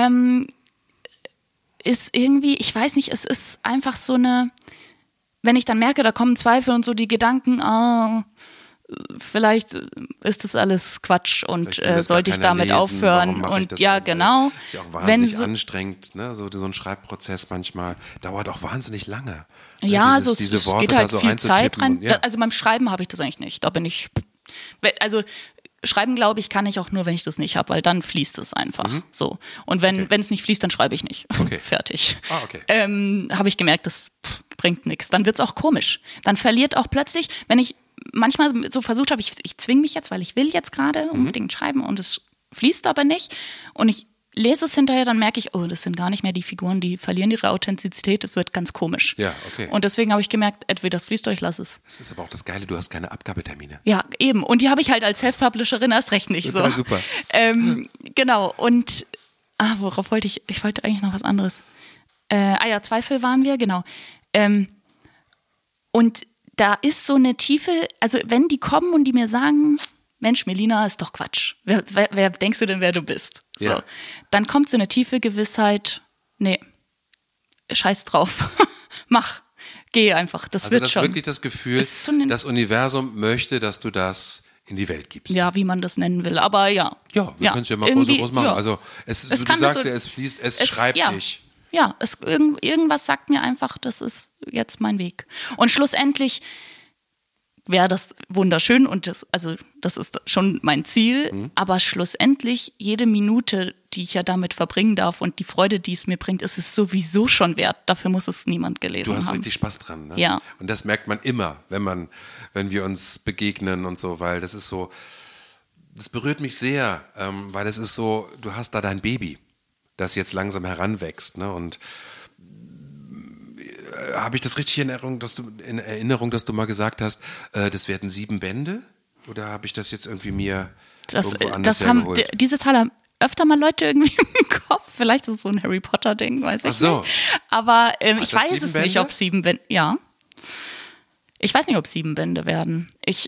Speaker 3: ist irgendwie, ich weiß nicht, es ist einfach so eine, wenn ich dann merke, da kommen Zweifel und so die Gedanken, vielleicht ist das alles Quatsch und sollte ich damit lesen, aufhören und ja, genau.
Speaker 2: Ist ja auch wahnsinnig anstrengend, ne? So ein Schreibprozess manchmal dauert auch wahnsinnig lange.
Speaker 3: Ja, es geht halt viel Zeit rein. Ja. Also beim Schreiben habe ich das eigentlich nicht. Da bin ich, also schreiben, glaube ich, kann ich auch nur, wenn ich das nicht habe, weil dann fließt es einfach. So. Und wenn es nicht fließt, dann schreibe ich nicht. Okay. Fertig. Okay. Habe ich gemerkt, das bringt nichts. Dann wird es auch komisch. Dann verliert auch plötzlich, wenn ich manchmal so versucht habe, ich zwinge mich jetzt, weil ich will jetzt gerade unbedingt schreiben und es fließt aber nicht und ich lese es hinterher, dann merke ich, das sind gar nicht mehr die Figuren, die verlieren ihre Authentizität, das wird ganz komisch.
Speaker 2: Ja, okay.
Speaker 3: Und deswegen habe ich gemerkt, entweder das fließt oder ich lasse es.
Speaker 2: Das ist aber auch das Geile, du hast keine Abgabetermine.
Speaker 3: Ja, eben. Und die habe ich halt als Self-Publisherin erst recht nicht.
Speaker 2: Total
Speaker 3: so.
Speaker 2: Super.
Speaker 3: Genau. Und worauf wollte ich wollte eigentlich noch was anderes. Zweifel waren wir, genau. Und da ist so eine Tiefe, also wenn die kommen und die mir sagen, Mensch, Melina, ist doch Quatsch. Wer denkst du denn, wer du bist? So. Ja. Dann kommt so eine tiefe Gewissheit, nee, scheiß drauf. Mach, geh einfach, das wird schon. Also das ist wirklich
Speaker 2: das Gefühl, das Universum möchte, dass du das in die Welt gibst.
Speaker 3: Ja, wie man das nennen will, aber ja.
Speaker 2: Ja, wir können es ja mal groß machen. Ja. Also du sagst ja, es fließt, es schreibt dich.
Speaker 3: Ja, irgendwas sagt mir einfach, das ist jetzt mein Weg. Und schlussendlich wäre das wunderschön und das ist schon mein Ziel, aber schlussendlich jede Minute, die ich ja damit verbringen darf und die Freude, die es mir bringt, ist es sowieso schon wert. Dafür muss es niemand gelesen haben.
Speaker 2: Du hast richtig Spaß dran, ne?
Speaker 3: Ja.
Speaker 2: Und das merkt man immer, wenn wir uns begegnen und so, weil das ist so, das berührt mich sehr, weil es ist so, du hast da dein Baby, das jetzt langsam heranwächst, ne? Und habe ich das richtig in Erinnerung, dass du mal gesagt hast, das werden 7 Bände? Oder habe ich das jetzt irgendwie mir irgendwo anders hergeholt?
Speaker 3: Diese Zahl haben öfter mal Leute irgendwie im Kopf. Vielleicht ist es so ein Harry Potter-Ding, weiß ich nicht. Aber ich weiß es nicht, ob 7 Bände. Ja. Ich weiß nicht, ob 7 Bände werden.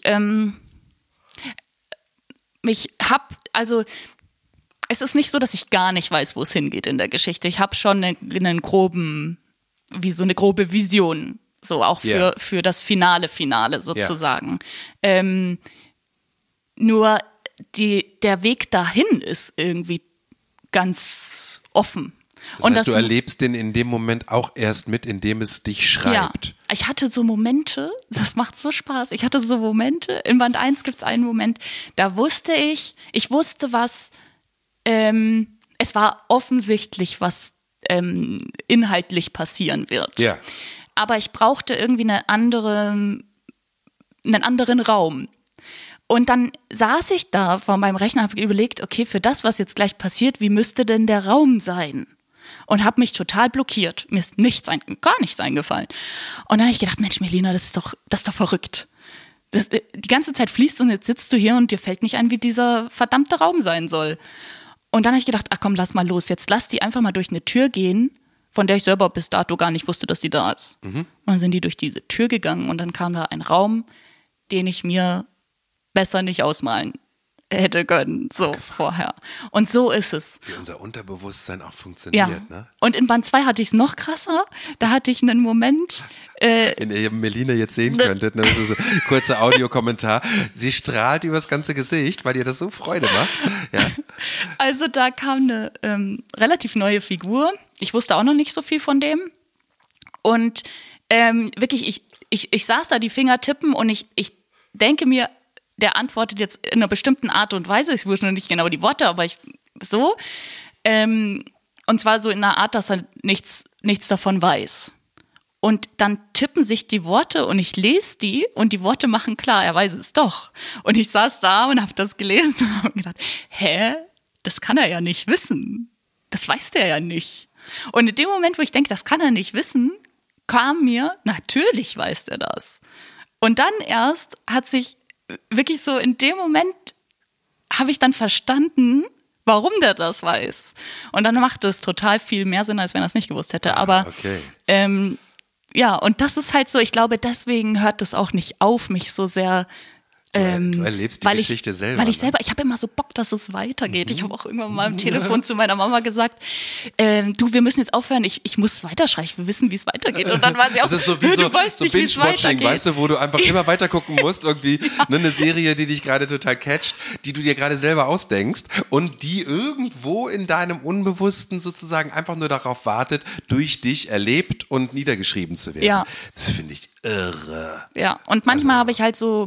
Speaker 3: Es ist nicht so, dass ich gar nicht weiß, wo es hingeht in der Geschichte. Ich habe schon eine grobe Vision, so auch für das Finale sozusagen. Yeah. Nur der Weg dahin ist irgendwie ganz offen.
Speaker 2: Das heißt, du erlebst den in dem Moment auch erst mit, indem es dich schreibt.
Speaker 3: Ja, ich hatte so Momente, das macht so Spaß, in Band 1 gibt es einen Moment, da wusste ich wusste was, es war offensichtlich, was inhaltlich passieren wird.
Speaker 2: Ja.
Speaker 3: Aber ich brauchte irgendwie einen anderen Raum. Und dann saß ich da vor meinem Rechner und habe überlegt, okay, für das, was jetzt gleich passiert, wie müsste denn der Raum sein? Und habe mich total blockiert. Mir ist gar nichts eingefallen. Und dann habe ich gedacht, Mensch, Melina, das ist doch verrückt. Die ganze Zeit fließt und jetzt sitzt du hier und dir fällt nicht ein, wie dieser verdammte Raum sein soll. Und dann habe ich gedacht, komm, lass mal los. Jetzt lass die einfach mal durch eine Tür gehen von der ich selber bis dato gar nicht wusste, dass sie da ist. Und dann sind die durch diese Tür gegangen und dann kam da ein Raum, den ich mir besser nicht ausmalen hätte können, so vorher. Und so ist es.
Speaker 2: Wie unser Unterbewusstsein auch funktioniert,
Speaker 3: Ja.
Speaker 2: ne?
Speaker 3: Und in Band 2 hatte ich es noch krasser. Da hatte ich einen Moment.
Speaker 2: Wenn ihr Melina jetzt sehen könntet, ne, das ist ein kurzer Audiokommentar. Sie strahlt übers ganze Gesicht, weil ihr das so Freude macht. Ja.
Speaker 3: Also da kam eine relativ neue Figur. Ich wusste auch noch nicht so viel von dem. Und wirklich, ich saß da, die Finger tippen und ich denke mir, der antwortet jetzt in einer bestimmten Art und Weise. Ich wusste noch nicht genau die Worte, aber so. Und zwar so in einer Art, dass er nichts davon weiß. Und dann tippen sich die Worte und ich lese die und die Worte machen klar, er weiß es doch. Und ich saß da und habe das gelesen und habe gedacht, das kann er ja nicht wissen. Das weiß der ja nicht. Und in dem Moment, wo ich denke, das kann er nicht wissen, kam mir, natürlich weiß er das. Und dann erst hat sich wirklich so in dem Moment habe ich dann verstanden, warum der das weiß. Und dann macht es total viel mehr Sinn, als wenn er es nicht gewusst hätte. Aber
Speaker 2: okay.
Speaker 3: ja, und das ist halt so, ich glaube, deswegen hört es auch nicht auf, mich so sehr.
Speaker 2: Du erlebst die Geschichte selber.
Speaker 3: Weil ich habe immer so Bock, dass es weitergeht. Ich habe auch irgendwann mal am Telefon zu meiner Mama gesagt, wir müssen jetzt aufhören, ich muss weiterschreiben, ich will wissen, wie es weitergeht. Und dann war sie auch,
Speaker 2: das ist so wie
Speaker 3: du weißt nicht, wie es weitergeht.
Speaker 2: Weißt du, wo du einfach immer weiter gucken musst, irgendwie eine Serie, die dich gerade total catcht, die du dir gerade selber ausdenkst und die irgendwo in deinem Unbewussten sozusagen einfach nur darauf wartet, durch dich erlebt und niedergeschrieben zu werden.
Speaker 3: Ja.
Speaker 2: Das finde ich irre.
Speaker 3: Ja, und manchmal habe ich halt so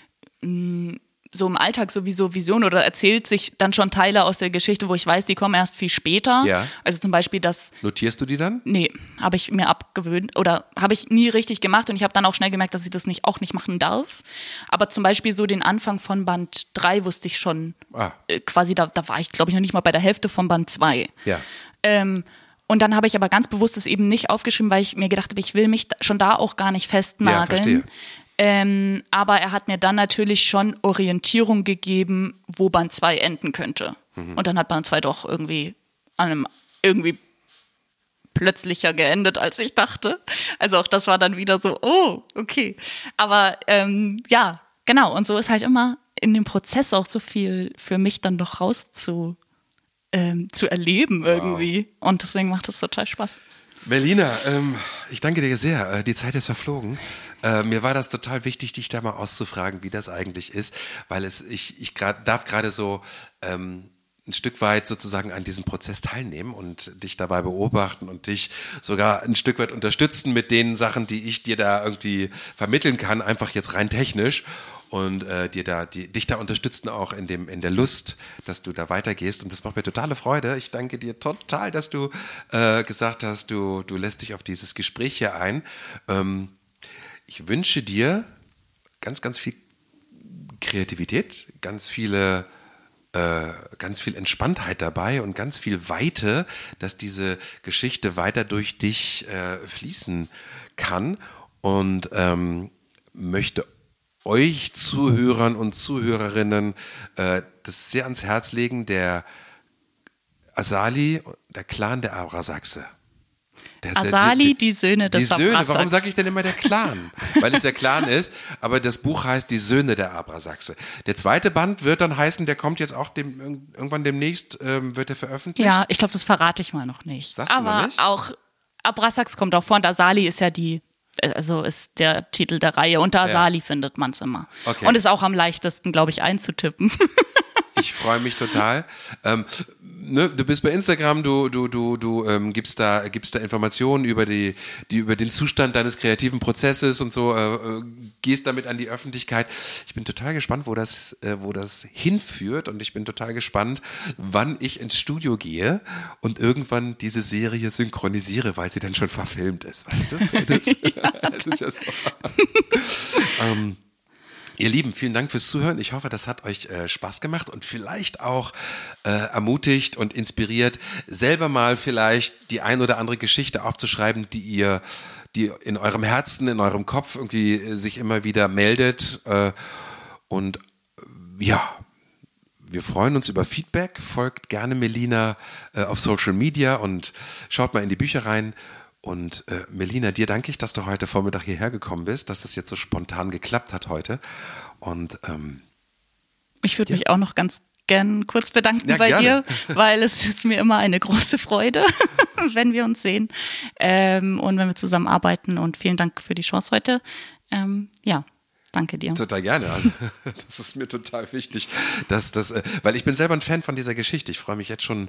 Speaker 3: im Alltag sowieso Visionen oder erzählt sich dann schon Teile aus der Geschichte, wo ich weiß, die kommen erst viel später.
Speaker 2: Ja.
Speaker 3: Also zum Beispiel das.
Speaker 2: Notierst du die dann?
Speaker 3: Nee, habe ich mir abgewöhnt oder habe ich nie richtig gemacht und ich habe dann auch schnell gemerkt, dass ich das auch nicht machen darf. Aber zum Beispiel so den Anfang von Band 3 wusste ich schon quasi, da war ich glaube ich noch nicht mal bei der Hälfte von Band 2.
Speaker 2: Ja.
Speaker 3: Und dann habe ich aber ganz bewusst es eben nicht aufgeschrieben, weil ich mir gedacht habe, ich will mich schon da auch gar nicht festnageln.
Speaker 2: Ja, verstehe.
Speaker 3: Aber er hat mir dann natürlich schon Orientierung gegeben, wo Band 2 enden könnte. Und dann hat Band 2 doch irgendwie an einem irgendwie plötzlicher geendet, als ich dachte. Also auch das war dann wieder so, oh, okay. Aber ja, genau. Und so ist halt immer in dem Prozess auch so viel für mich dann doch zu erleben irgendwie. Wow. Und deswegen macht es total Spaß.
Speaker 2: Melina, ich danke dir sehr. Die Zeit ist verflogen. Mir war das total wichtig, dich da mal auszufragen, wie das eigentlich ist, weil ich darf gerade so ein Stück weit sozusagen an diesem Prozess teilnehmen und dich dabei beobachten und dich sogar ein Stück weit unterstützen mit den Sachen, die ich dir da irgendwie vermitteln kann, einfach jetzt rein technisch. Und dich da unterstützen auch in der Lust, dass du da weitergehst. Und das macht mir totale Freude. Ich danke dir total, dass du gesagt hast, du lässt dich auf dieses Gespräch hier ein. Ich wünsche dir ganz, ganz viel Kreativität, ganz viel Entspanntheit dabei und ganz viel Weite, dass diese Geschichte weiter durch dich fließen kann. Und möchte euch Zuhörern und Zuhörerinnen das sehr ans Herz legen, der Asali, der Clan der Abrasachse.
Speaker 3: Asali, die Söhne des Abrasachs.
Speaker 2: Warum sage ich denn immer der Clan? Weil es der Clan ist, aber das Buch heißt Die Söhne der Abrasachse. Der zweite Band wird dann heißen, der kommt jetzt auch irgendwann demnächst, wird er veröffentlicht?
Speaker 3: Ja, ich glaube, das verrate ich mal noch nicht.
Speaker 2: Sagst du
Speaker 3: aber
Speaker 2: noch nicht?
Speaker 3: Auch Abrasachs kommt auch vor und Asali ist ja ist der Titel der Reihe. Unter Asali findet man es immer.
Speaker 2: Okay.
Speaker 3: Und ist auch am leichtesten, glaube ich, einzutippen.
Speaker 2: Ich freue mich total. Du bist bei Instagram, du gibst da Informationen über den Zustand deines kreativen Prozesses und so, gehst damit an die Öffentlichkeit. Ich bin total gespannt, wo das hinführt und ich bin total gespannt, wann ich ins Studio gehe und irgendwann diese Serie synchronisiere, weil sie dann schon verfilmt ist. Weißt du? So, das ist ja so. Ihr Lieben, vielen Dank fürs Zuhören. Ich hoffe, das hat euch Spaß gemacht und vielleicht auch ermutigt und inspiriert, selber mal vielleicht die ein oder andere Geschichte aufzuschreiben, die in eurem Herzen, in eurem Kopf irgendwie sich immer wieder meldet. Und ja, wir freuen uns über Feedback. Folgt gerne Melina auf Social Media und schaut mal in die Bücher rein. Und Melina, dir danke ich, dass du heute Vormittag hierher gekommen bist, dass das jetzt so spontan geklappt hat heute. Und
Speaker 3: ich würde mich auch noch ganz gern kurz bedanken bei dir, weil es ist mir immer eine große Freude, wenn wir uns sehen und wenn wir zusammenarbeiten. Und vielen Dank für die Chance heute. Danke dir.
Speaker 2: Total gerne. Also, das ist mir total wichtig, weil ich bin selber ein Fan von dieser Geschichte. Ich freue mich jetzt schon,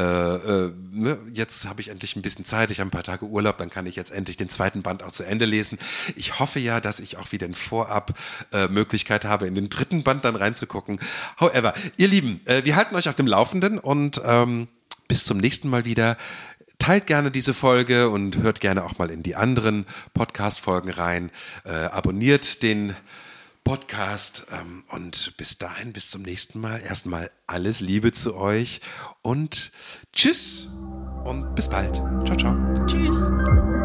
Speaker 2: jetzt habe ich endlich ein bisschen Zeit, ich habe ein paar Tage Urlaub, dann kann ich jetzt endlich den zweiten Band auch zu Ende lesen. Ich hoffe ja, dass ich auch wieder in Vorab Möglichkeit habe, in den dritten Band dann reinzugucken. However, ihr Lieben, wir halten euch auf dem Laufenden und bis zum nächsten Mal wieder. Teilt gerne diese Folge und hört gerne auch mal in die anderen Podcast-Folgen rein. Abonniert den Podcast und bis dahin, bis zum nächsten Mal. Erstmal alles Liebe zu euch und tschüss und bis bald. Ciao, ciao.
Speaker 3: Tschüss.